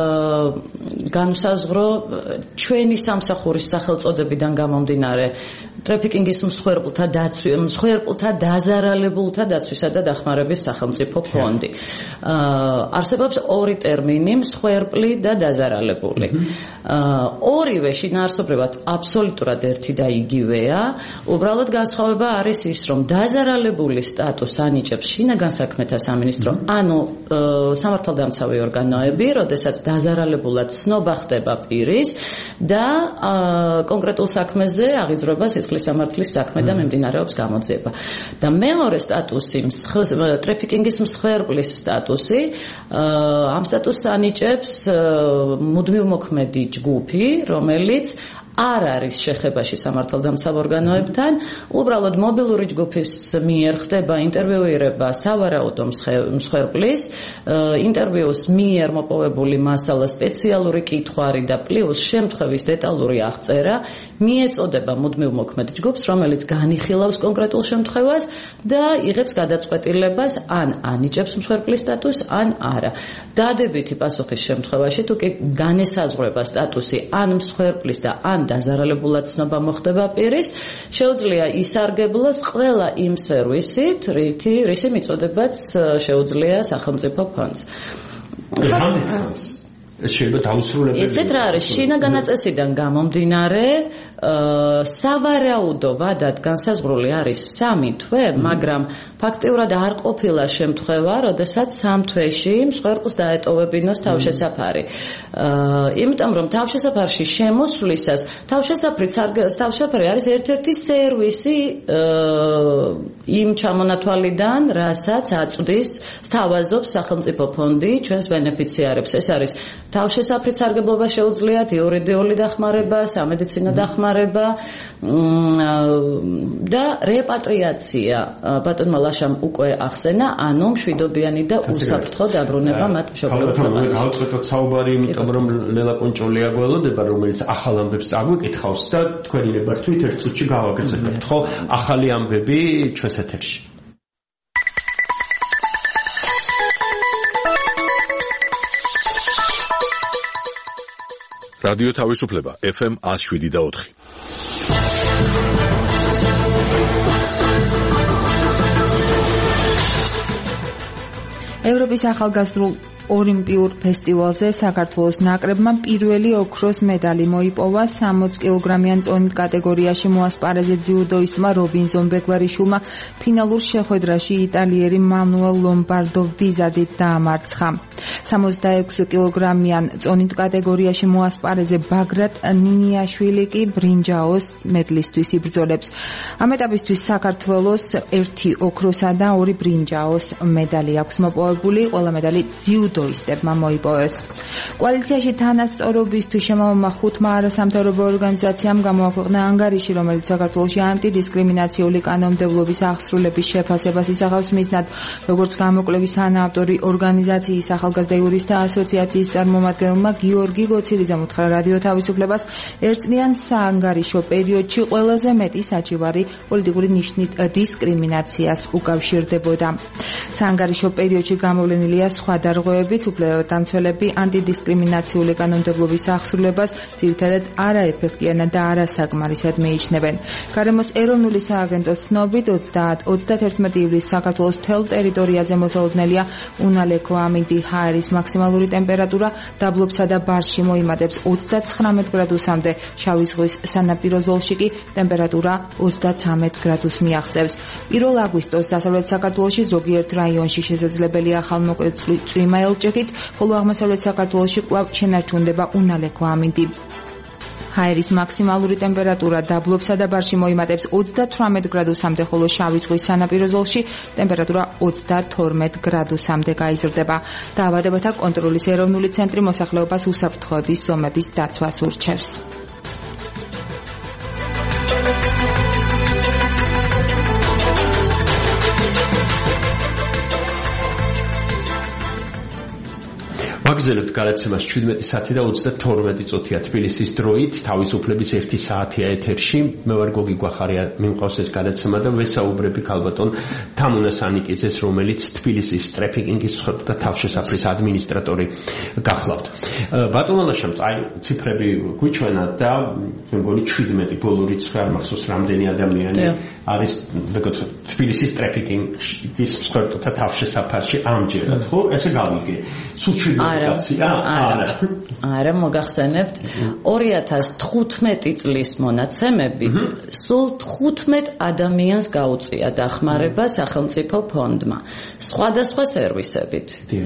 განვსაზღვრო ჩვენი სამსახურის სახელწოდებიდან გამომდინარე ტრეფიკინგის მსხვერპლთა დაცვის, მსხვერპლთა დაზარალებულთა დაცვისა და დახმარების სახელმწიფო ფონდი. არსებობს ორი ტერმინი, მსხვერპლი და დაზარალებული. ორივე შინაარსობრივად აბსოლუტურად ერთი და იგივეა. უბრალოდ განსხვავება არის ის, რომ დაზარალებული სტატუსს ანიჭებს შინაგან საქმეთა სამინისტრო, ანუ სამართალდამცავი ორგანოები, როდესაც დაზარალებულად ცნობა ხდება პირის და კონკრეტულ საქმეზე აღიძვრება სისხლის სამართლის საქმე და მიმდინარეობს გამოძიება. და მეორე სტატუსი, ტრეფიკინგის მსხვერპლის სტატუსი, ამ სტატუსს ანიჭებს მუდმივმოქმედი ჯგუფი, რომელიც არ არის შეხებაში სამართალდამცავ ორგანოებთან, უბრალოდ მობილური ჯგუფის მიერ ხდება ინტერვიუირება სავარაუდო მსხვერპლის, ინტერვიუს მიერ მოპოვებული მასალა, სპეციალური კითხვარი და პლუს შემთხვევის დეტალური აღწერა მიეწოდება მუდმივმოქმედ ჯგუფს, რომელიც განიხილავს კონკრეტულ შემთხვევას და იღებს გადაწყვეტილებას, ან ანიჭებს მსხვერპლის სტატუსს, ან არა. დადებითი პასუხის შემთხვევაში, თუ კი განესაზღვრება სტატუსი ან მსხვერპლის და ან დაზარალებულად ცნობა მოხდება პირის, შეუძლია ისარგებლოს ყველა იმ სერვისით, რითი რისი მიწოდებაც შეუძლია სახელმწიფო ფონდს. შეიძლება დაუსრულებელი. ეცეთ რა არის, შინაგან წესიდან გამომდინარე, სავარაუდო ვადად განსაზღვრული არის სამი თვე, მაგრამ ფაქტიურად არ ყოფილა შემთხვევა, როდესაც სამ თვეში მსხვერპლს დაეტოვებინოს თავშესაფარი. იმიტომ რომ თავშესაფარში შემოსვლისას თავშესაფარი არის ერთ-ერთი სერვისი იმ ჩამონათვალიდან, რასაც აწვდის, სთავაზობს სახელმწიფო ფონდი ჩვენს ბენეფიციარებს. ეს არის თავშესაფრის სარგებლობა შეუძლიათ, იურიდიული დახმარება, სამედიცინო დახმარება და რეპატრიაცია. ბატონმა ლაშამ უკვე ახსენა, ანუ მშვიდობიანი და უსაფრთხო დაბრუნება მათ მშობლიურ ქვეყანაში. გავწყვეტოთ საუბარი, იმიტომ რომ ლელა კონჭოლია გველოდება, რომელიც ახალ ამბებს წაგვიკითხავს და თქვენი ნებართვით ერთ წუთში გავაგრძელებთ, ხო? ახალი ამბები ჩვენს ეთერში. რადიო თავისუფლება ეფ ემ one oh seven და four. ევროპის ახალგაზრდულ ოლიმპიურ ფესტივალზე საქართველოს ნაკრებმა პირველი ოქროს მედალი მოიპოვა სამოცი კილოგრამიან წონით კატეგორიაში მოასპარეზე ძიუდოისტმა რობინზონ ბეგვარიშვილმა ფინალურ შეხვედრაში იტალიერი მანუელ ლომბარდო ვიზადით დაამარცხა. სამოცდაექვსი კილოგრამიან წონით კატეგორიაში მოასპარეზე ბაგრატ ნინიაშვილი კი ბრინჯაოს მედლისთვის იბრძოლებს. ამ ეტაპისთვის საქართველოს ერთი ოქროსა და ორი ბრინჯაოს მედალი აქვს მოპოვებული, ყველა მედალი ძიუდო ძიუდოისტებმა მოიპოვეს. კოალიციაში თანასწორობისთვის შემომა ხუთმა არასამთავრობო ორგანიზაციამ გამოაქვეყნა ანგარიში, რომელიც საქართველოში ანტიდისკრიმინაციული კანონმდებლობის აღსრულების შეფასებას ისახავს. მიზნად, როგორც გამოკვლევის თანაავტორი ორგანიზაციის ახალგაზრდა იურისტთა ასოციაციის წარმომადგენელმა გიორგი გოცილიძემ უთხრა რადიო თავისუფლებას, ერთწლიან საანგარიშო პერიოდში ყველაზე მეტი საჩივარი პოლიტიკური ნიშნით დისკრიმინაციას უკავშირდებოდა. საანგარიშო პერიოდში გამოვლენილია სხვა დარღვევებიც, უფლებადამცველები ანტიდისკრიმინაციული კანონმდებლობის აღსრულებას ძირითადად არაეფექტიანად და არასაკმარისად მიიჩნევენ. გარემოს ეროვნული სააგენტოს ცნობით ოცდაათი ივლისს საქართველოს მთელ ტერიტორიაზე მოსალოდნელია უნალექო ამინდი. ჰაერის მაქსიმალური ტემპერატურა დაბლობსა და ბარში მოიმატებს ოცდაცხრამეტ გრადუსამდე, შავი ზღვის სანაპირო ზოლში კი ტემპერატურა ოცდაცამეტ გრადუსს მიაღწევს. პირველ აგვისტოს დასავლეთ საქართველოში ზოგიერთ რაიონში შესაძლებელია ხალმოკლე წვიმა ელჭექით, ხოლო აღმოსავლეთ საქართველოში კვლავ შენარჩუნდება უნალექო ამინდი. ჰაერის მაქსიმალური ტემპერატურა დაბლობსა და ბარში მოიმატებს ოცდათვრამეტ გრადუსამდე, ხოლო შავი ზღვის სანაპირო ზოლში ტემპერატურა ოცდათორმეტ გრადუსამდე გაიზრდება. დაავადებათა კონტროლის ეროვნული ცენტრი მოსახლეობას უსაფრთხოების ზომების დაცვას ურჩევს. ვაგზელებთ გადაცემას შვიდმეტი საათი და ოცდათორმეტი წუთია თბილისის დროით, თავისუფლების ერთი საათია ეთერში. მე ვარ გოგი გვახარია, მიმყავს ეს გადაცემა და ვესაუბრები ქალბატონ თამუნას ანიკიძეს, რომელიც თბილისის ტრაფიკინგის და თავშესაფრის ადმინისტრატორი გახლავთ. ბატონ ალაშამ წაი ციფრები გვიჩვენა და მე მგონი შვიდმეტი ბოლო რიცხვი არ მახსოვს რამდენი ადამიანი არის თბილისის ტრაფიკინგის და თავშესაფარში ამჯერად, ხო? ესე გავიგე. სულ შვიდმეტი არა, არა, მოგახსენებთ, ორი ათას თხუთმეტი წლის მონაცემებით სულ თხუთმეტ ადამიანს გაუწია დახმარება სახელმწიფო ფონდმა სხვადასხვა სერვისებით.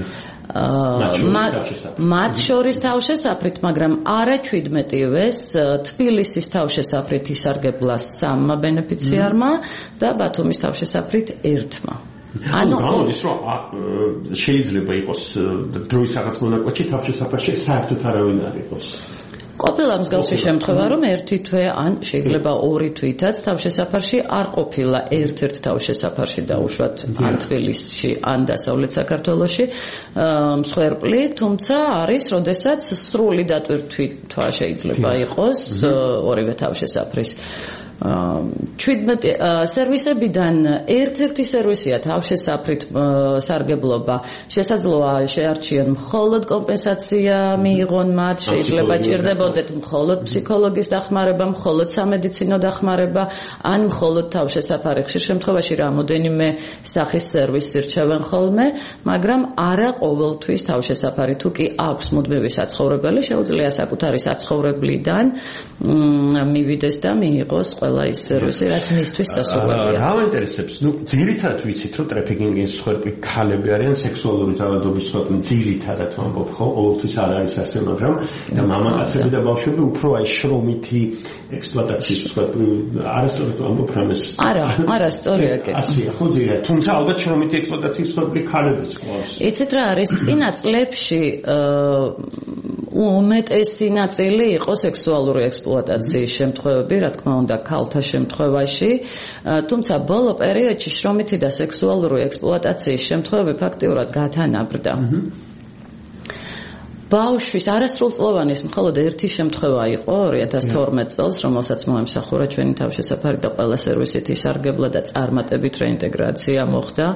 მათ შორის თავშესაფრით, მაგრამ არა შვიდმეტივეს, თბილისის თავშესაფრით ისარგებლა სამმა ბენეფიციარმა და ბათუმის თავშესაფრით ერთმა. ანუ გამოდის რომ შეიძლება იყოს დროის რაღაც მონაკვეთში თავშესაფარში საერთოდ არავინ არ იყოს. ყოფილა მსგავსი შემთხვევა, რომ ერთი თვე ან შეიძლება ორი თვითაც თავშესაფარში არ ყოფილა ერთ-ერთ თავშესაფარში დაუშვათ ან თბილისში ან დასავლეთ საქართველოში მსხვერპლი, თუმცა არის, როდესაც სრული დატვირთვა შეიძლება იყოს ორივე თავშესაფრის. შვიდმეტი სერვისებიდან ერთ-ერთი სერვისია თავშესაფრით სარგებლობა. შესაძლოა შეარჩიონ მხოლოდ კომპენსაცია მიიღონ მათ, შეიძლება ჭირდებოდეთ მხოლოდ ფსიქოლოგის დახმარება, მხოლოდ სამედიცინო დახმარება, ან მხოლოდ თავშესაფარი. ხშირ შემთხვევაში რამოდენიმე სახის სერვისი რჩევენ ხოლმე, მაგრამ არა ყოველთვის თავშესაფარი. თუ კი აქვს მუდმივი საცხოვრებელი, შეუძლია საკუთარი საცხოვრებლიდან მივიდეს და მიიღოს ყველა ის სერვისი, რაც მისთვის დასრულებია. რა მაინტერესებს, ნუ ძირითადად ვიცით, რომ ტრაფიკინგის მსხვერპლი ქალები არიან, სექსუალური ძალადობის მსხვერპლი ძირითადად ვამბობ, ხო, ყოველთვის არ არის ასე, მაგრამ და მამაკაცები და ბავშვები უფრო აი შრომითი ექსპლუატაციის მსხვერპლი არასწორად ვამბობ რამეს. არა, არასწორია კი. ასეა, ხო ძირითადად, თუმცა ალბათ შრომითი ექსპლუატაციის მსხვერპლი ქალებიც ყავს. იცით რა არის, წინა წლებში უმეტესი ნაწილი იყო სექსუალური ექსპლუატაციის შემთხვევები, რა თქმა უნდა, ქალთა შემთხვევაში, თუმცა ბოლო პერიოდში შრომითი და სექსუალური ექსპლუატაციის შემთხვევები ფაქტიურად გათანაბრდა. ბავშვის არასრულწლოვანის მხოლოდ ერთი შემთხვევა იყო ორი ათას თორმეტ წელს, რომელსაც მოემსახურა ჩვენი თავშესაფარი და ყველა სერვისით ისარგებლა და წარმატებით რეინტეგრაცია მოხდა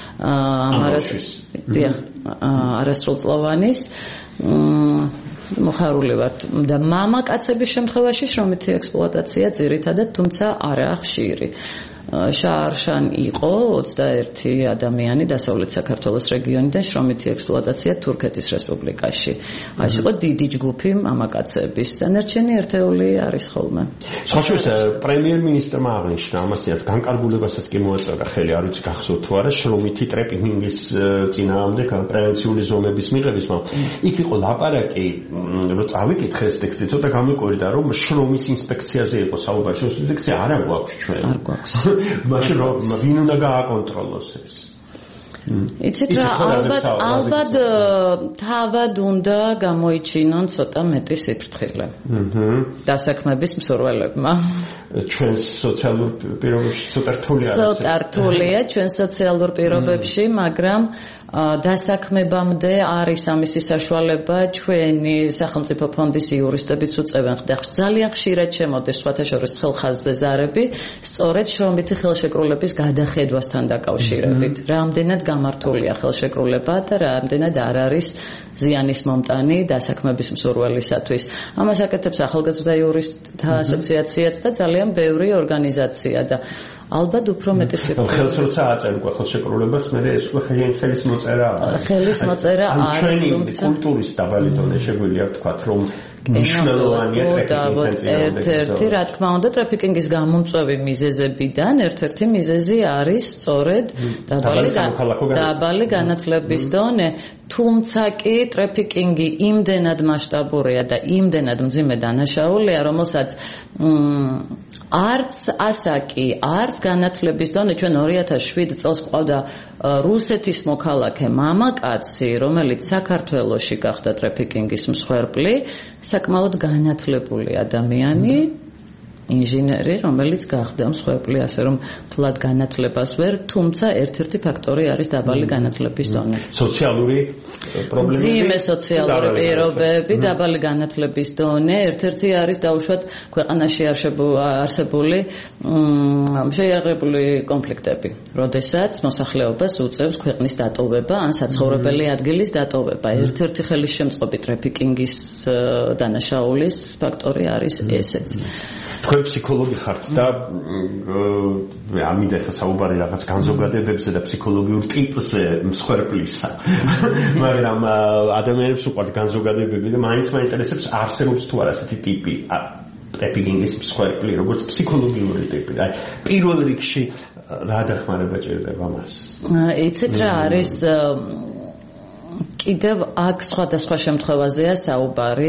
არასრულწლოვანის. მოხარული ვართ და მამაკაცების შემთხვევაში შრომითი ექსპლუატაცია ძირითადად, თუმცა არა ხშირი. შაარშან იყო ოცდაერთი ადამიანი დასავლეთ საქართველოს რეგიონიდან, შრომითი ექსპლუატაცია თურქეთის რესპუბლიკაში. ეს იყო დიდი ჯგუფი მამაკაცების, დანარჩენი ერთეული არის ხოლმე. სხვაშორის პრემიერ-მინისტრმა აღნიშნა ამასთან განკარგულებასაც კი მოეწოდა ხელი, არ ვიცი გახსოვთ თუ არა, შრომითი ტრაფიკინგის წინააღმდეგ პრევენციული ზომების მიღების, მაგრამ იქ იყო ლაპარაკი, რომ წავიკითხე ეს ტექსტი, ცოტა გამიკვირდა, რომ შრომის ინსპექციაზე იყო საუბარი, შრომის ინსპექცია არ გვაქვს ჩვენ. არ გვაქვს. მაშინ ვინ უნდა გააკონტროლოს ეს? იცით რა, ალბათ ალბათ თავად უნდა გამოიჩინონ ცოტა მეტი სიფრთხილე. აჰა. დასაქმების მსურველებმა. ჩვენს სოციალურ პირობებში ცოტა რთული არის. ცოტა რთულია ჩვენ სოციალურ პირობებში, მაგრამ დასაქმებამდე არის ამისი საშუალება ჩვენი სახელმწიფო ფონდის იურისტებიც უწევენ ხდახს ძალიან ხშირად შემოდის სხვათა შორის ხელხაზზე ზარები სწორედ შრომითი ხელშეკრულების გადახედვასთან დაკავშირებით რამდენად გამართულია ხელშეკრულება და რამდენად არ არის ზიანის მომტანი დასაქმების მსურველისათვის ამას აკეთებს ახალგაზრდა იურისტთა ასოციაციაც და ძალიან ბევრი ორგანიზაცია და ალბათ უფრო მეტი სიფრთხილე. ხელს როცა აწერ უკვე ხელშეკრულებას, მე ეს უკვე ხელის მოწერა არის. ხელის მოწერა არის, თუმცა კულტურის დაბალი დონე შეგვიძლია ვთქვათ, რომ მნიშვნელოვანია ტრაფიკინგის ერთ-ერთი, რა თქმა უნდა, ტრაფიკინგის გამომწვევი მიზეზებიდან ერთ-ერთი მიზეზი არის სწორედ დაბალი განათლების დონე, თუმცა კი ტრაფიკინგი იმდენად მასშტაბურია და იმდენად მძიმე დანაშაულია, რომელსაც არც ასაკი, არც განათლების დონე ჩვენ ორი ათას შვიდ წელს ყავდა რუსეთის მოქალაქე მამაკაცი, რომელიც საქართველოში გახდა ტრაფიკინგის მსხვერპლი, საკმაოდ განათლებული ადამიანი, ინჟინერი, რომელიც გახდა მსხვერპლი, ასე რომ თლად განათლებას ვერ, თუმცა ერთ-ერთი ფაქტორი არის დაბალი განათლების დონე. სოციალური პრობლემები, ძიმე სოციალური პირობები, დაბალი განათლების დონე, ერთ-ერთი არის დაუშვათ ქვეყანაში არსებული შეიარაღებული კონფლიქტები, როდესაც მოსახლეობას უწევს ქვეყნის დატოვება ან საცხოვრებელი ადგილის დატოვება. ერთ-ერთი ხელისშემწყობი ტრაფიკინგის დანაშაულის ფაქტორი არის ესეც. თქვენ ფსიქოლოგი ხართ და ამით ახლა საუბარი რაღაც განზოგადებებზე და ფსიქოლოგიურ ტიპზე მსხვერპლისა. მაგრამ ადამიანებს უყვართ განზოგადებები და მაინც მაინტერესებს არსებობს თუ არა ასეთი ტიპი ტრაფიკინგის მსხვერპლი, როგორც ფსიქოლოგიური ტიპი. აი პირველ რიგში რა დახმარება ჭირდება მას? იცით რა არის კიდევ აქ სხვადასხვა შემთხვევაზეა საუბარი.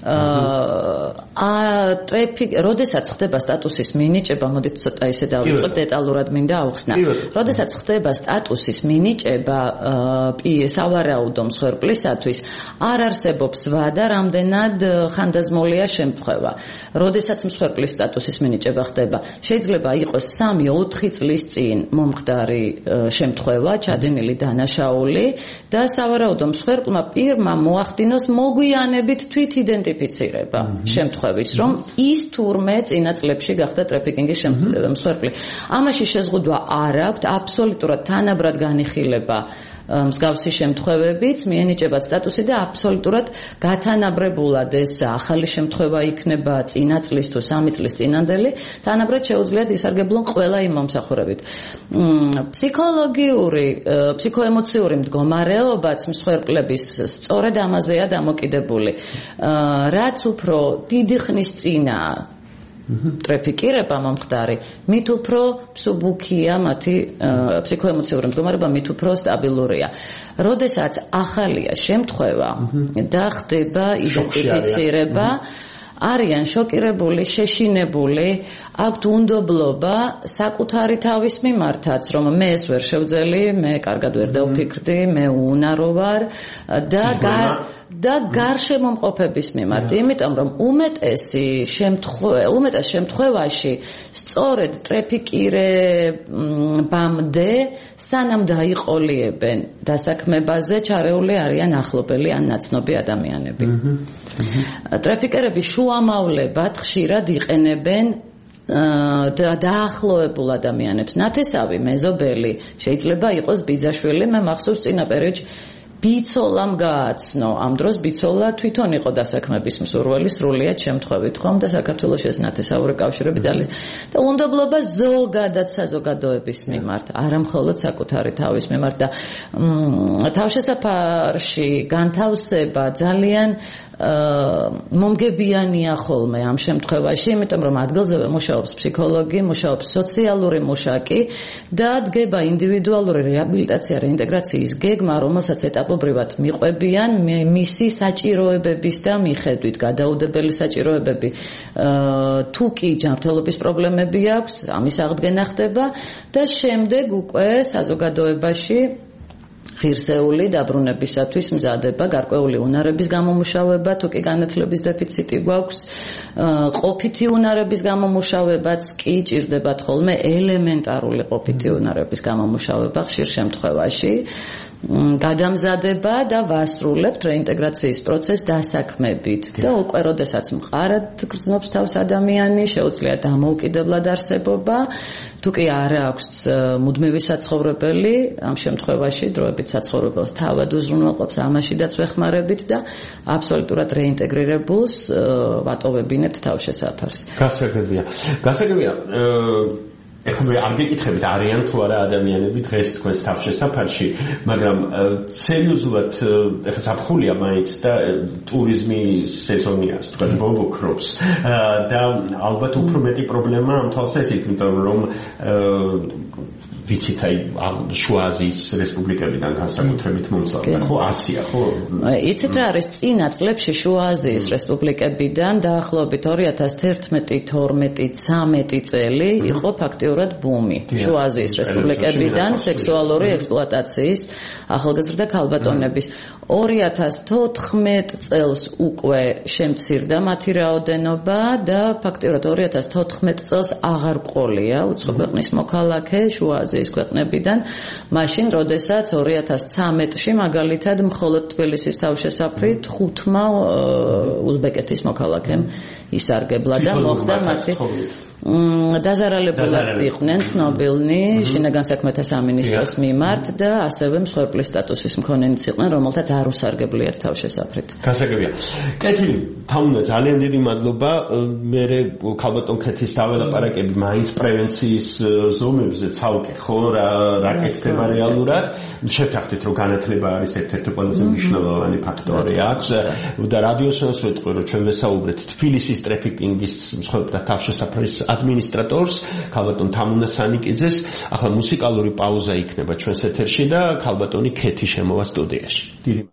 აა ტრაფიკ, როდესაც ხდება სტატუსის მინიჭება, მოდით ცოტა ისე დავიწყოთ, დეტალურად მინდა ავხსნა. როდესაც ხდება სტატუსის მინიჭება სავარაუდო მსხვერპლისათვის, არ არსებობს ვადა, რამდენად ხანდაზმულია შემთხვევა. როდესაც მსხვერპლის სტატუსის მინიჭება ხდება, შეიძლება იყოს სამი ოთხი წლის წინ მომხდარი შემთხვევა, ჩადენილი დანაშაული და სავარაუდო მსხვერპლმა პირმა მოახდინოს მოგვიანებით თვით იდენტიფიცირება შემთხვევის, რომ ის თურმე წინა წლებში გახდა ტრაფიკინგის მსხვერპლი. ამაში შეზღუდვა არ აქვს, აბსოლუტურად თანაბრად განიხილება მსგავსი შემთხვევებიც, მიენიჭებათ სტატუსი და აბსოლუტურად გათანაბრებულად ეს ახალი შემთხვევა იქნება წინა წლის თუ სამი წლის წინანდელი, თანაბრად შეუძლიათ ისარგებლონ ყველა იმ მომსახურებით. ფსიქოლოგიური, ფსიქოემოციური მდგომარეობაც მსხვერპლების სწორედ ამაზეა დამოკიდებული. რაც უფრო დიდი ხნის წინაა ტრაფიკირება მომხდარი, მით უფრო მსუბუქია მათი ფსიქოემოციური მდგომარეობა, მით უფრო სტაბილურია. როდესაც ახალია შემთხვევა და ხდება იდენტიფიცირება, არიან შოკირებული, შეშინებული, აქვთ უნდობლობა საკუთარი თავის მიმართაც, რომ მე ეს ვერ შევძელი, მე კარგად ვერ დავფიქრდი, მე უნარო ვარ და და გარშემომყოფების მიმართ, იმიტომ რომ უმეტესი შემთხვევა, უმეტეს შემთხვევაში სწორედ ტრაფიკირებამდე სანამ დაიყოლიებენ დასაქმებაზე ჩარეული არიან ახლობელი ან ნაცნობი ადამიანები. ტრაფიკერები შუამავლებად ხშირად იყენებენ და დაახლოებულ ადამიანებს. ნათესავი მეზობელი შეიძლება იყოს ბიძაშვილი, მე მახსოვს წინა პერიოდში ბიცოლამ გააცნო. ამ დროს ბიცოლა თვითონ იყო დასაქმების მსურველი სრულიად შემთხვევით, ხომ და საქართველოს ეს ნათესაური კავშირები ძალიან და უნდობლობა ზოგადად საზოგადოების მიმართ, არა მხოლოდ საკუთარი თავის მიმართ და თავშესაფარში განთავსება ძალიან მომგებიანია ხოლმე ამ შემთხვევაში, იმიტომ რომ ადგილზევე მუშაობს ფსიქოლოგი, მუშაობს სოციალური მუშაკი და დგება ინდივიდუალური რეაბილიტაცია, რეინტეგრაციის გეგმა, რომელსაც ეტაპობრივად მიყვებიან მისი საჭიროებების და მიხედვით გადაუდებელი საჭიროებები. თუ კი ჯანმრთელობის პრობლემები აქვს, ამის აღდგენა ხდება და შემდეგ უკვე საზოგადოებაში ღირსეული დაბრუნებისათვის მზადება, გარკვეული უნარების გამომუშავება, თუ კი განათლების დეფიციტი გვაქვს, ყოფითი უნარების გამომუშავებაც კი ჭირდებათ ხოლმე ელემენტარული ყოფითი უნარების გამომუშავება ხშირ შემთხვევაში. გადამზადება და ვასრულებთ რეინტეგრაციის პროცესს დასაქმებით და უკვე როდესაც მყარად გრძნობს თავს ადამიანი, შეუძლია დამოუკიდებლად არსებობა, თუ კი არ აქვს მუდმივი საცხოვრებელი, ამ შემთხვევაში დროებით საცხოვრებელს თავად უზრუნველყოფს, ამაშიდაც ვეხმარებით და აბსოლუტურად რეინტეგრირებულს ვატოვებინებთ თავშესაფარს. გასაგებია. გასაგებია ეხლა არ გეკითხებით არიან თუ არა ადამიანები დღეს თქვენს თავშესაფარში, მაგრამ სერიოზულად ეხლა საფხულია მაინც და ტურიზმის სეზონია, თქვენ ბობოქრობს და ალბათ უფრო მეტი პრობლემა ამ თვალსაზრისით, იმიტომ რომ ვიცით აი შუა აზიის რესპუბლიკებიდან განსაკუთრებით მომწონდა, ხო, ასია, ხო? იცით რა არის წინა წლებში შუა აზიის რესპუბლიკებიდან დაახლოებით ორი ათას თერთმეტი, თორმეტი, ცამეტი წელი იყო ფაქტიურად ბუმი შუა აზიის რესპუბლიკებიდან სექსუალური ექსპლუატაციის ახალგაზრდა ქალბატონების. ორი ათას თოთხმეტ წელს უკვე შემცირდა მათი რაოდენობა და ფაქტიურად ორი ათას თოთხმეტ წელს აღარ ყოლია უცხო ქვეყნის მოქალაქე შუა აზიის ქვეყნებიდან, მაშინ, როდესაც ორი ათას ცამეტში მაგალითად მხოლოდ თბილისის თავშესაფრით ხუთმა უზბეკეთის მოქალაქემ ისარგებლა და მოხდა მათი დაზარალებულად იყვნენ ცნობილნი შინაგან საქმეთა სამინისტროს მიმართ და ასევე მსხვერპლის სტატუსის მქონენიც იყვნენ, რომელთაც არ უსარგებლიათ თავშესაფრით. გასაგებია. კეთილი, თამუნა, ძალიან დიდი მადლობა. მე ქალბატონ ქეთის დაველაპარაკები მაინც პრევენციის ზომებზე ცალკე ხო რა რა კეთდება რეალურად. შევთანხმდით, რომ განათლება არის ერთ-ერთი ყველაზე მნიშვნელოვანი ფაქტორი აქვს და რადიოსაც ვეთქვი, რომ ჩვენ ვესაუბრეთ თბილისის ტრაფიკინგის მსხვერპლთა თავშესაფრის ადმინისტრატორს, ქალბატონ თამუნა სანიკიძეს. ახლა მუსიკალური პაუზა იქნება ჩვენს ეთერში და ქალბატონი ქეთი შემოვა სტუდიაში. დიდი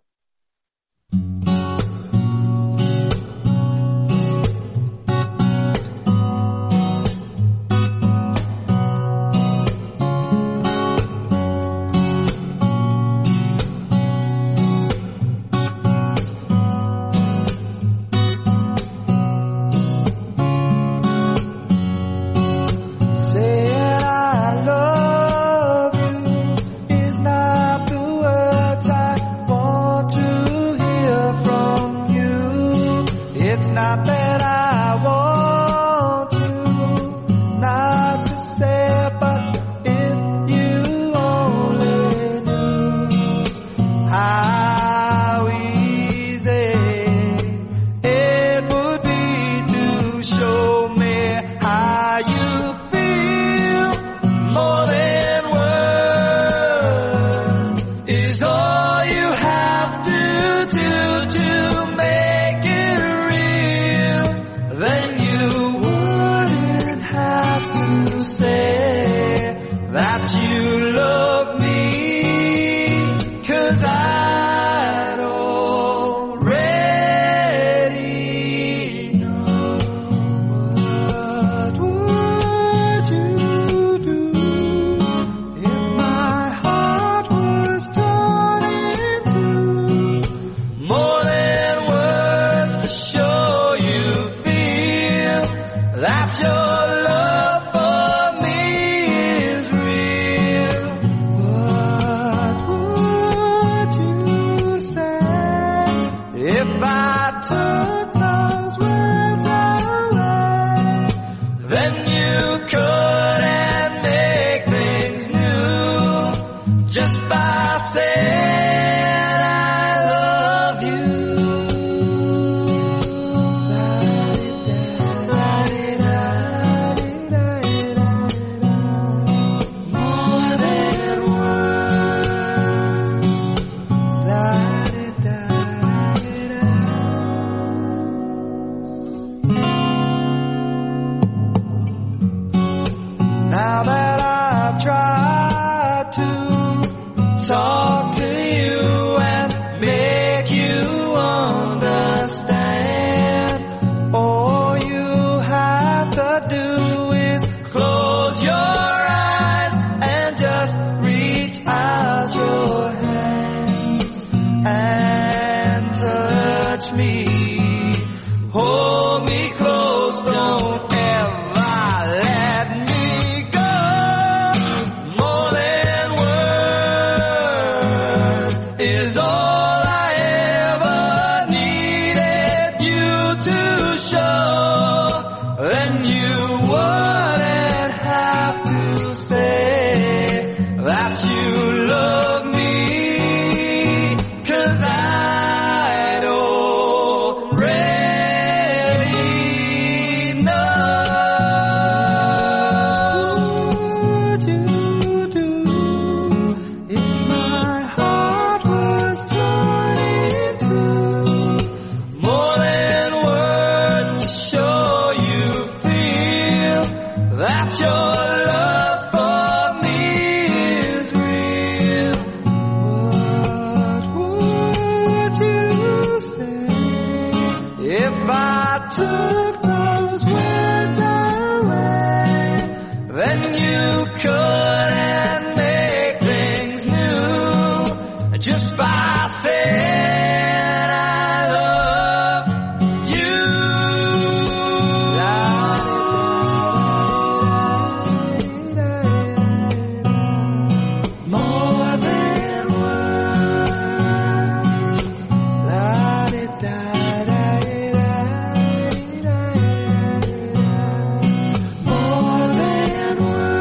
show, then you wouldn't have to say that you love me, 'cause I'd already know. What would you do if my heart was torn into more than words to show you feel that your love for me is real? What would you say if I took those words away? Then you couldn't make things new just by saying I love you. More than words. More than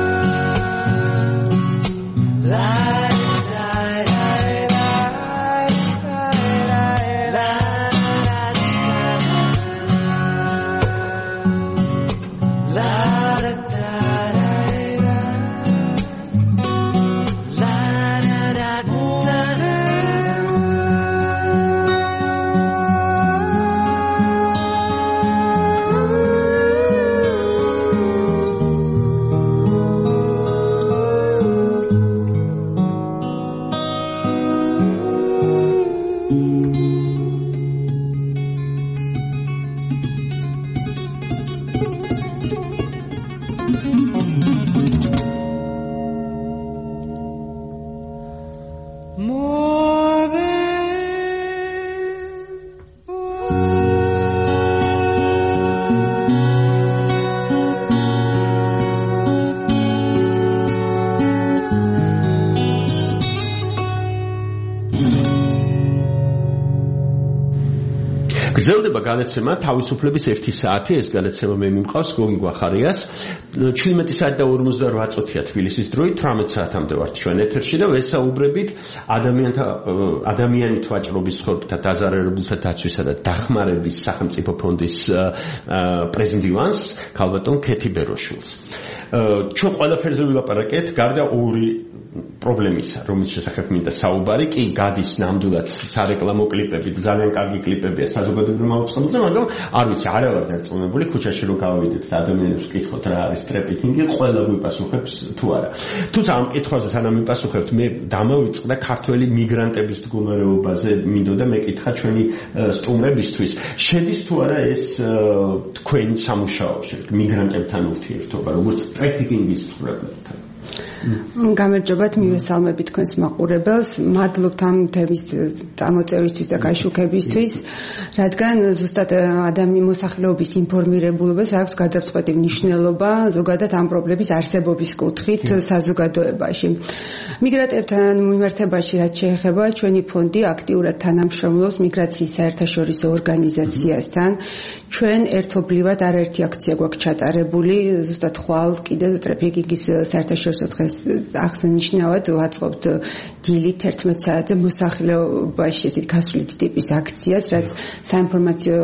გრძელდება განაცემა თავისუფლების ერთი საათი, ეს განაცემა მე მიმყავს გოგი გვახარიას. ჩვიდმეტი საათი და ორმოცდაოთხ წუთია თბილისის დროით, თვრამეტ საათამდე ვართ ჩვენ ეთერში და ვესაუბრებით ადამიანთა ადამიანით ვაჭრობის ხორბთა დაზარალებულთა დაცვისა და დახმარების სახელმწიფო ფონდის პრეზიდენტს ქალბატონ ქეთი ბეროშულს. ჩვენ ყველაფერზე ვილაპარაკეთ, გარდა ორი პრობლემისა, რომელიც შესახებ მინდა საუბარი, კი გადის ნამდვილად სარეკლამო კლიპები, ძალიან კარგი კლიპებია საზოგადოებრივ მაუწყებელზე, მაგრამ არ ვიცი, არა ვარ დარწმუნებული, ქუჩაში რო გავიდეთ და ადამიანებს ვკითხოთ რა არის ტრეპიკინგი, ყველა გვიპასუხებს თუ არა. თუმცა ამ კითხვაზე სანამ ვიპასუხებთ, მე დამავიწყდა ქართველი მიგრანტების მდგომარეობაზე, მინდოდა მეკითხა ჩვენი სტუმრებისთვის, შედის თუ არა ეს თქვენი სამუშაოში, მიგრანტებთან ურთიერთობა, როგორც ტრეპიკინგის მსხვერპლებთან? გამარჯობათ, მივესალმები თქვენს მაყურებელს. მადლობთ ამ თემის წამოწევისთვის და გაშუქებისთვის, რადგან ზუსტად ადამიანი მოსახლეობის ინფორმირებულობას აქვს გადამწყვეტი მნიშვნელობა ზოგადად ამ პრობლემის არსებობის კუთხით საზოგადოებაში. მიგრანტებთან მიმართებაში რაც შეეხება, ჩვენი ფონდი აქტიურად თანამშრომლობს მიგრაციის საერთაშორისო ორგანიზაციასთან. ჩვენ ერთობლივად არაერთი აქცია გვაქვს ჩატარებული, ზუსტად ხვალ კიდევ ტრეფიკინგის საერთაშორისო დღეს აღსანიშნავად ვაწყობთ დილით ერთმეტ საათზე მოსახლეობაში ესეთ გასვლით ტიპის აქციას, რაც საინფორმაციო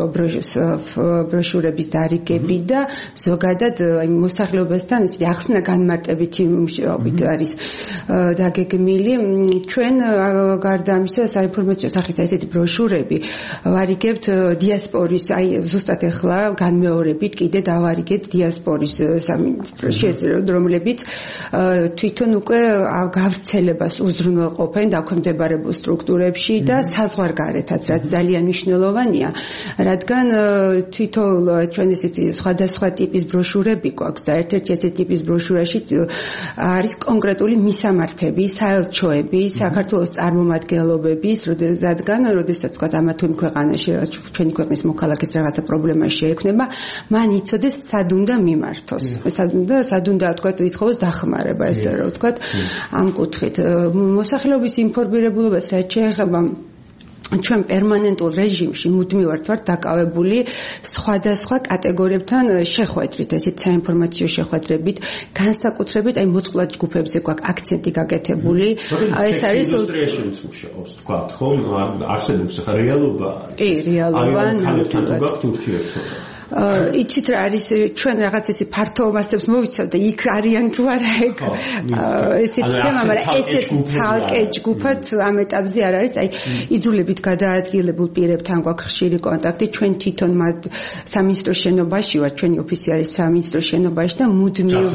ბროშურების დარიგები და ზოგადად მოსახლეობასთან ესეთი ახსნა განმარტებითი მუშაობით არის დაგეგმილი. ჩვენ გარდა ამისა საინფორმაციო სახის ესეთი ბროშურები ვარიგებთ დიასპორის, აი ზუსტად ახლა განმეორებით კიდე დავარიგეთ დიასპორის შესაძლებლად, რომლებიც თვითონ უკვე გავრცელებას უზრუნველყოფენ დაქვემდებარებულ სტრუქტურებში და საზღვარგარეთაც, რაც ძალიან მნიშვნელოვანია, რადგან თვითონ ჩვენ ესეთი სხვადასხვა ტიპის ბროშურები გვაქვს და ერთ-ერთი ესეთი ტიპის ბროშურაში არის კონკრეტული მისამართები, საელჩოები, საქართველოს წარმომადგენლობების, რადგან როდესაც თქვა ამა თუ იმ ქვეყანაში ჩვენი ქვეყნის მოქალაქეს რაღაცა პრობლემა შეექმნება, მან იცოდეს სად უნდა მიმართოს. სად უნდა სად უნდა თქვა ითხოვოს დახმარება, ესე რომ ვთქვათ, ამ კუთხით მოსახლეობის ინფორმირებულობას რაც შეეხება ჩვენ პერმანენტულ რეჟიმში მუდმივად ვართ დაკავებული სხვადასხვა კატეგორიებთან შეხვედრით, ესეთ საინფორმაციო შეხვედრებით, განსაკუთრებით აი მოწყვლად ჯგუფებზე გვაქვს აქცენტი გაკეთებული. ეს არის illustrations მუშაობს, თქვა, ხო, არსებობს ხა რეალობა. კი, რეალობა. აი, ქალებთან თუ გაქვთ ურთიერთობა. იცით რა არის ჩვენ რაღაც ესე ფართო მასებს მოვიცავ და იქ არიან თუ არა ეგ ესეთ თემა, მაგრამ ესეთ ცალკე ჯგუფად ამ ეტაპზე არ არის. აი იძულებით გადაადგილებულ პირებთან გვაქვს ხშირი კონტაქტი. ჩვენ თვითონ მათ სამინისტრო შენობაში ვართ, ჩვენი ოფისი არის სამინისტრო შენობაში და მუდმივ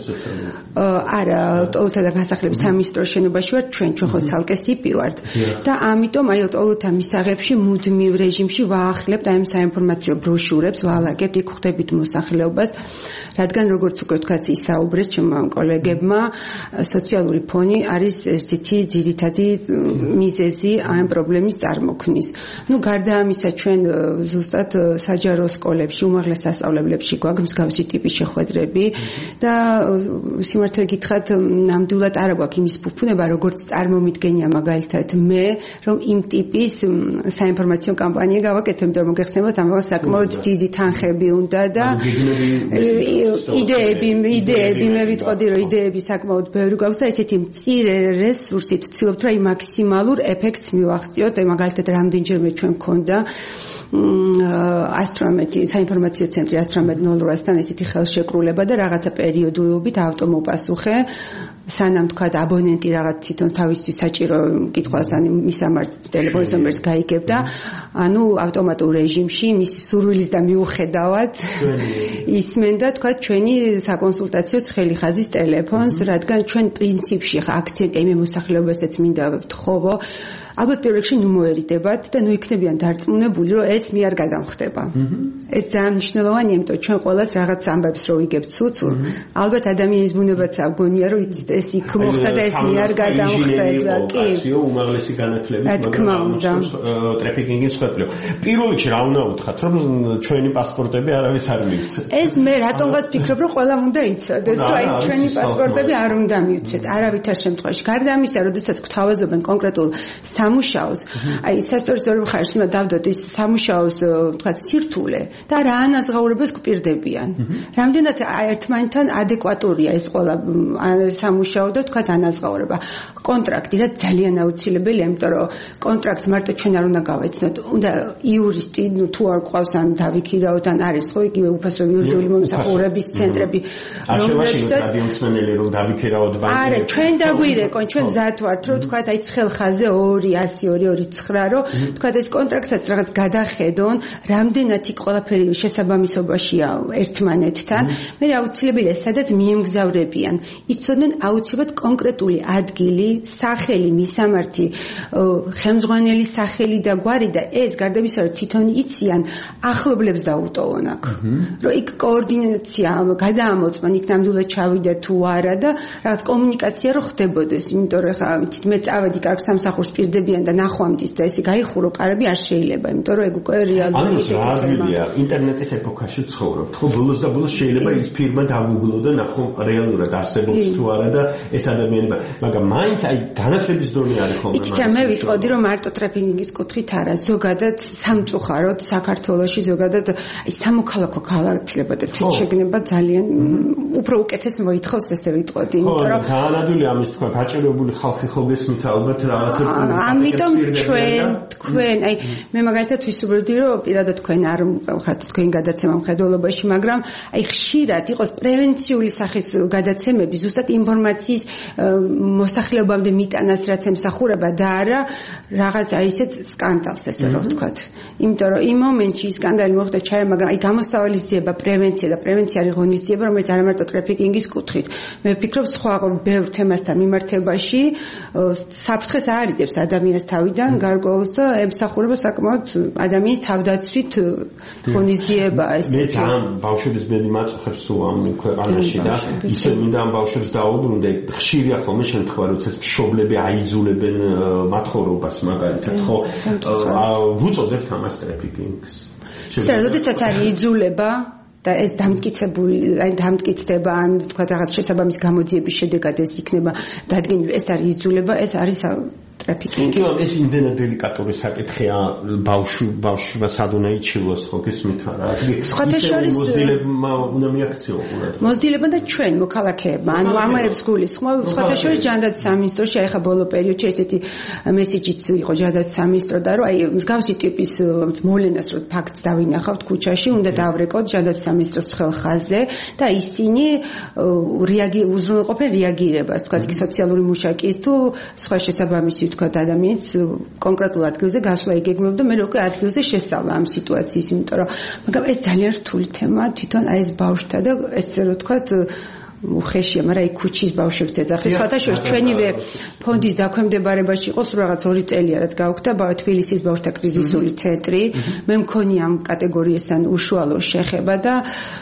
არა, ტოლთა და განსახლების სამინისტრო შენობაში ვართ ჩვენ, ჩვენ ხო ცალკე სიპი ვართ და ამიტომ აი ტოლთა მისაღებში მუდმივ რეჟიმში ვაახლებთ აი ამ საინფორმაციო ბროშურებს ვალაგებთ, იქ ხვდებით მოსახლეობას, რადგან როგორც უკვე ვთქვათ ისაუბრეს ჩემმა კოლეგებმა, სოციალური ფონი არის ესეთი ძირითადი მიზეზი ამ პრობლემის წარმოქმნის. ნუ გარდა ამისა ჩვენ ზუსტად საჯარო სკოლებში, უმაღლეს სასწავლებლებში გვაქვს მსგავსი ტიპის შეხვედრები და სიმართლე გითხრათ, ნამდვილად არ გვაქვს იმის ფუფუნება, როგორც წარმომიდგენია მაგალითად მე, რომ იმ ტიპის საინფორმაციო კამპანია გავაკეთებ, იმიტომ რომ გეხსენებათ ამას საკმაოდ დიდი თანხები უნდა და იდეები, იდეები მე ვიტყოდი, რომ იდეები საკმაოდ ბევრი გვაქვს და ესეთი მცირე რესურსით ვცდილობთ, რომ მაქსიმალურ ეფექტს მივაღწიოთ. აი მაგალითად რამდენჯერმე ჩვენ გქონდა ასტრომეტი საინფორმაციო ცენტრი ასტრომეტ ნულ რვასთან ესეთი ხელშეკრულება და რაღაცა პერიოდულობით ავტომოპასუხე სანამ თქვა აბონენტი რაღაც თვითონ თავისთვის საჭირო კითხვას ან მისამართი ტელეფონის ნომერს გაიგებდა, ანუ ავტომატურ რეჟიმში მის სურვილის და მიუხედავად ისმენდა თქვა ჩვენი საკონსულტაციო ცხელი ხაზის ტელეფონს, რადგან ჩვენ პრინციპში ხა აქცენტი იმ მოსახლეობასაც მინდა ვთხოვო, ალბათ პირველ რიგში ნუ მოერიდებათ და ნუ იქნებიან დარწმუნებული, რომ ეს მე არ გადამხდება. ეს ძალიან მნიშვნელოვანია, იმიტომ ჩვენ ყოველას რაღაც ამბებს რო ვიგებთ სუცურ, ალბათ ადამიანის ბუნებაც აღგონია, რომ იცით ეს იქ მოხდა და ეს მე არ გადამხდება. კი, უმაღლესი განათლებით, მაგრამ ტრაფიკინგის შეფლო. პირველ რიგში რა უნდა უთხრათ, რომ ჩვენი პასპორტები არავის არ მიიღწევს. ეს მე რატომღაც ფიქრობ, რომ ყველამ უნდა იცოდეს, რომ აი ჩვენი პასპორტები არ უნდა მიუცეთ, არავითარ შემთხვევაში. გარდა ამისა, როდესაც გვთავაზობენ კონკრეტულ სამუშაოს, აი სასწორისწორო მხარეს უნდა დავდოთ ის სამუშაოს, თქვა სირთულე და რა ანაზღაურებას გვპირდებიან. რამდენად ერთმანეთთან ადეკვატურია ეს ყველა სამუშაო და თქვა ანაზღაურება. კონტრაქტი რა ძალიან აუცილებელია, იმიტომ რომ კონტრაქტს მარტო ჩვენ არ უნდა გავეცნოთ, უნდა იურისტი, ნუ თუ არ გვყავს ან დავიქირავთ ან არის ხო იგივე უფასო იურიდიული მომსახურების ცენტრები, რომლებსაც რადიომსმენელი რომ დავიქირავოთ ბანკი. არა, ჩვენ დაგვირეკონ, ჩვენ მზად ვართ, რომ თქვა აი ცხელხაზე ორი ათი ორი ორი ცხრა რომ თქვა ეს კონტრაქტსაც რაღაც გადახედონ, რამდენად იქ ყველაფერი შესაბამისობაშია ერთმანეთთან. მე აუცილებელია სადაც მიემგზავრებიან, იცოდნენ აუცილებლად კონკრეტული ადგილი, სახელი, მისამართი, ხელმძღვანელი სახელი და გვარი და ეს გარდა იმისა, რომ თვითონ იციან, ახლობლებს დაუტოვონ აქ. რომ იქ კოორდინაცია გადაამოწმან, იქ ნამდვილად ჩავიდა თუ არა და რაღაც კომუნიკაცია რო ხდებოდეს, იმიტომ რომ ხა მე წავედი კარგ სამსახურს პირდებიან და ნახვამდის და ესე გაიხურო კარები არ შეიძლება, იმიტომ რომ ეგ უკვე რეალურად ისეთი თემაა. ინტერნეტის ეპოქაში ცხოვრობთ, ხო ბოლოს და ბოლოს შეიძლება ის ფირმა დაგუგლო და ნახო რეალურად არსებობს თუ არა და ეს ადამიანები, მაგრამ მაინც აი განათლების დონე არის ხოლმე. იცით, მე ვიტყოდი რომ მარტო ტრაფიკინგის კუთხით არა, ზოგადად სამწუხაროდ საქართველოში ზოგადად აი სამოქალაქო განათლება და თვითშეგნება ძალიან უფრო უკეთეს მოითხოვს, ესე ვიტყოდი, იმიტომ რომ განადული ამის თქვა გაჭირებული ხალხი ხო გესმით ალბათ რაღაცა. ამიტომ ჩვენ თქვენ აი მე მაგალითად ვისურვებდი რომ პირადად თქვენ არ ხართ თქვენ გადაცემა მხედველობაში, მაგრამ აი ხშირად იყოს პრევენციული სახის გადაცემები ზუსტად ინფორმაციის მოსახლეობამდე მიტანას რაც ემსახურება და არა რაღაც აი ესეთ სკანდალს ესე რომ ვთქვათ. იმიტომ რომ იმ მომენტში ის სკანდალი მოხდა ჩაერა, მაგრამ აი გამოსავლის ძიება პრევენცია და პრევენცია არის ღონისძიება, რომელიც არ ამარტო ტრაფიკინგის კუთხით. მე ვფიქრობ სხვა ბევრ თემასთან მიმართებაში საფრთხეს აარიდებს ადამიანს თავიდან გარკვეულს და ემსახურება საკმაოდ ადამიანის თავდაცვით ღონისძიებაა ეს. მე ძალიან ბავშვების ბედი მაწუხებს თუ ამ ქვეყანაში და ისე მინდა ამ ბავშვებს დაუბრუნდე. ხშირია ხოლმე შემთხვევა, როდესაც მშობლები აიძულებენ მათხოვრობას მაგალითად, ხო? ვუწოდებთ ამას ტრაფიკინგს. შეიძლება როდესაც არის იძულება და ეს დამტკიცებული, აი დამტკიცდება ან თქვა რაღაც შესაბამის გამოძიების შედეგად ეს იქნება დადგენილი, ეს არის იძულება, ეს არის ტრაფიკინგი. კი, ეს იმდენად დელიკატური საკითხია ბავშვი ბავშვმა სად უნდა იჩილოს ხო გესმით რა? სხვათა შორის მოზდილებმა უნდა მიაქციონ ყურად. მოზდილებმა და ჩვენ მოქალაქეებმა, ანუ ამაებს გულისხმობ, სხვათა შორის ჯანდაცვის სამინისტროში ახლა ბოლო პერიოდში ესეთი მესეჯიც იყო ჯანდაცვის სამინისტროდან, რომ აი მსგავსი ტიპის მოვლენას რო ფაქტს დავინახავთ ქუჩაში, უნდა დავრეკოთ ჯანდაცვის სამინისტროს ხელხაზზე და ისინი რეაგი უზრუნველყოფენ რეაგირებას, თქვა კი სოციალური მუშაკის თუ სხვა შესაბამისი თქვა ადამიანის კონკრეტულ ადგილზე გასვლა იგეგმება და მე როგორ ადგილზე შესწავლა ამ სიტუაციის, იმიტომ რომ მაგრამ ეს ძალიან რთული თემაა თვითონ აი ეს ბავშვთა და ესე რომ თქვა უხეშია, მაგრამ აი ქუჩის ბავშვებს ეძახის. სხვათა შორის ჩვენივე ფონდის დაქვემდებარებაში იყო სულ რაღაც ორი წელია რაც გავხდა თბილისის ბავშვთა კრიზისული ცენტრი. მე მქონია ამ კატეგორიასთან უშუალო შეხება და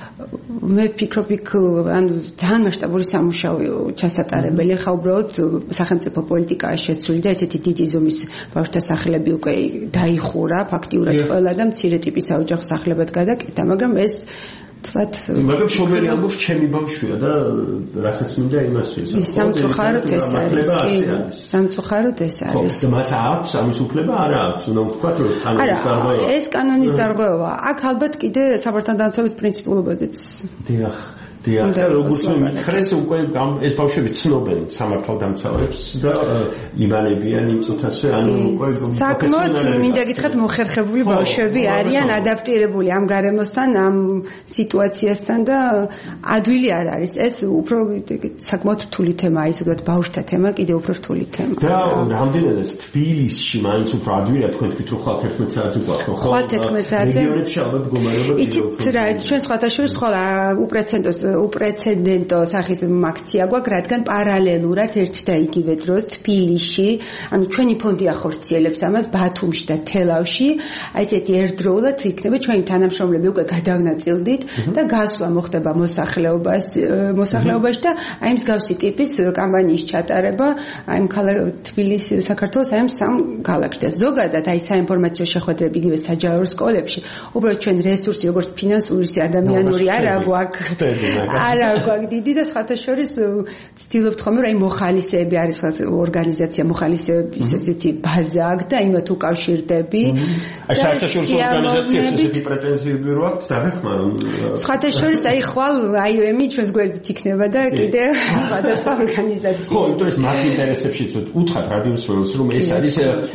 მე ვფიქრობ იქ ანუ ძალიან მასშტაბური სამუშაო ჩასატარებელი. ხა უბრალოდ სახელმწიფო პოლიტიკაა შეცვლილი და ესეთი დიდი ზომის ბავშვთა სახლები უკვე დაიხურა ფაქტიურად ყველა და მცირე ტიპის საოჯახო სახლებად გადაკეთა, მაგრამ ეს თვათ მაგრამ შობელი ამბობს ჩემი ბავშვია და რასაც მინდა იმას ვიზა. სამწუხაროდ ეს არის. სამწუხაროდ ეს არის. ხო, მას აქვს ამის უფლება არა აქვს, უნდა ვთქვათ რომ კანონის დარღვევა. ეს კანონის დარღვევა. აქ ალბათ კიდე საბჭოთა დამცველის პრინციპულობაზეც. დიახ. დიახ, როგორც მითხრეს უკვე ეს ბავშვები ცნობენ სამართალდამცავებს და იმალებიან იმ წუთასვე, ანუ უკვე საკმაოდ მინდა გითხრათ მოხერხებული ბავშვები არიან ადაპტირებული ამ გარემოსთან, ამ სიტუაციასთან და ადვილი არ არის. ეს უფრო საკმაოდ რთული თემაა, ის უბრალოდ ბავშვთა თემა, კიდე უფრო რთული თემა. და რამდენადაც თბილისში მაინც უფრო ადვილია თქვენ თქვით რომ ხვალ თერთმეტ საათზე გვაქვს, ხო? ხვალ თერთმეტ საათზე. რეგიონებში ალბათ მდგომარეობა კიდევ უფრო. იცით რა, ჩვენ სხვათა შორის ხოლა უპრეცედენტო უპრეცედენტო სახის აქცია გვაქვს, რადგან პარალელურად ერთ და იგივე დროს თბილისში, ანუ ჩვენი ფონდი ახორციელებს ამას ბათუმში და თელავში, აი ესეთი ერთდროულად იქნება ჩვენი თანამშრომლები უკვე გადავნაწილდით და გასვლა მოხდება მოსახლეობას მოსახლეობაში და აი მსგავსი ტიპის კამპანიის ჩატარება აი თბილისი საქართველოს აი სამ ქალაქში და ზოგადად აი საინფორმაციო შეხვედრები იგივე საჯარო სკოლებში უბრალოდ ჩვენ რესურსი როგორც ფინანსური ისე ადამიანური არა გვაქვს არა გვაქვს დიდი და სხვათა შორის ვცდილობთ ხოლმე რომ აი მოხალისეები არის ორგანიზაცია მოხალისეების ესეთი ბაზა აქვს და იმათ უკავშირდები აი საერთაშორისო ორგანიზაციებს ესეთი პრეტენზიები რო აქვს დაგეხმაროთ სხვათა შორის აი ხვალ აი ო ემი ჩვენს გვერდით იქნება და კიდე სხვადასხვა ორგანიზაცია ხო იმიტომ ეს მათ ინტერესებშიც უთხრათ რადიოსმენელს რომ ეს არის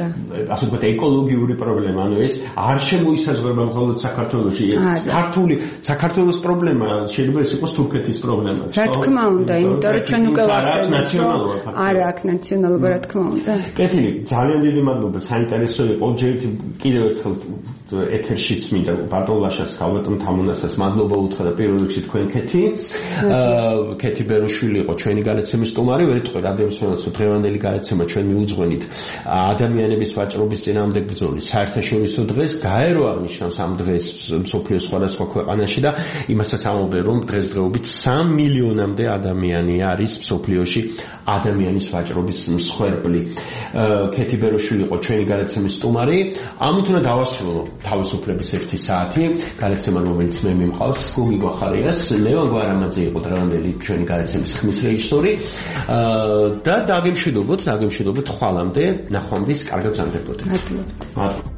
ასე ვთქვათ ეკოლოგიური პრობლემა ანუ ეს არ შემოისაზღვრება მხოლოდ საქართველოში ქართული საქართველოს პრობლემა შეიძლება ეს იყოს თურქეთის პრობლემა რა თქმა უნდა იმიტომ რომ ჩვენ უკვე ვახსენებთ არა აქ ნაციონალობა რა თქმა უნდა კეთილი ძალიან დიდი მადლობა საინტერესო იყო ჯერ კიდევ ერთხელ ეთერშიც მინდა ბატონლაშას ხალბატონ თამუნასას მადლობა უთხრა და პირველ რიგში თქვენ კეთი კეთი ბეროშვილი იყო ჩვენი განაცემის სტუმარი ვერიტყვი რადიოსმენელს დღევანდელი განაცემა ჩვენ მიუძღვენით ადამიანების ვაჭრობის წინააღმდეგ ბრძოლის საერთაშორისო დღეს გაეროა ნიშნავს ამ დღეს მსოფლიოს სხვადასხვა ქვეყანაში და იმასაც ამბობენ რომ დღესდღეობით სამ მილიონამდე ადამიანი არის მსოფლიოში ადამიანის ვაჭრობის მსხვერპლი კეთი ბეროშვილი იყო ჩვენი განაცემის სტუმარი ამით უნდა დავასრულო თავისუფლების ერთი საათი განაცემა რომელიც მე მიმყავს გუგი გვახარიას ლევან გვარამაძე იყო დღევანდელი ჩვენი განაცემის ხმის რეჟისორი და დაგემშვიდობოთ დაგემშვიდობოთ ხვალამდე ნახვამდის კარგად გრძანდებოდეთ მადლობა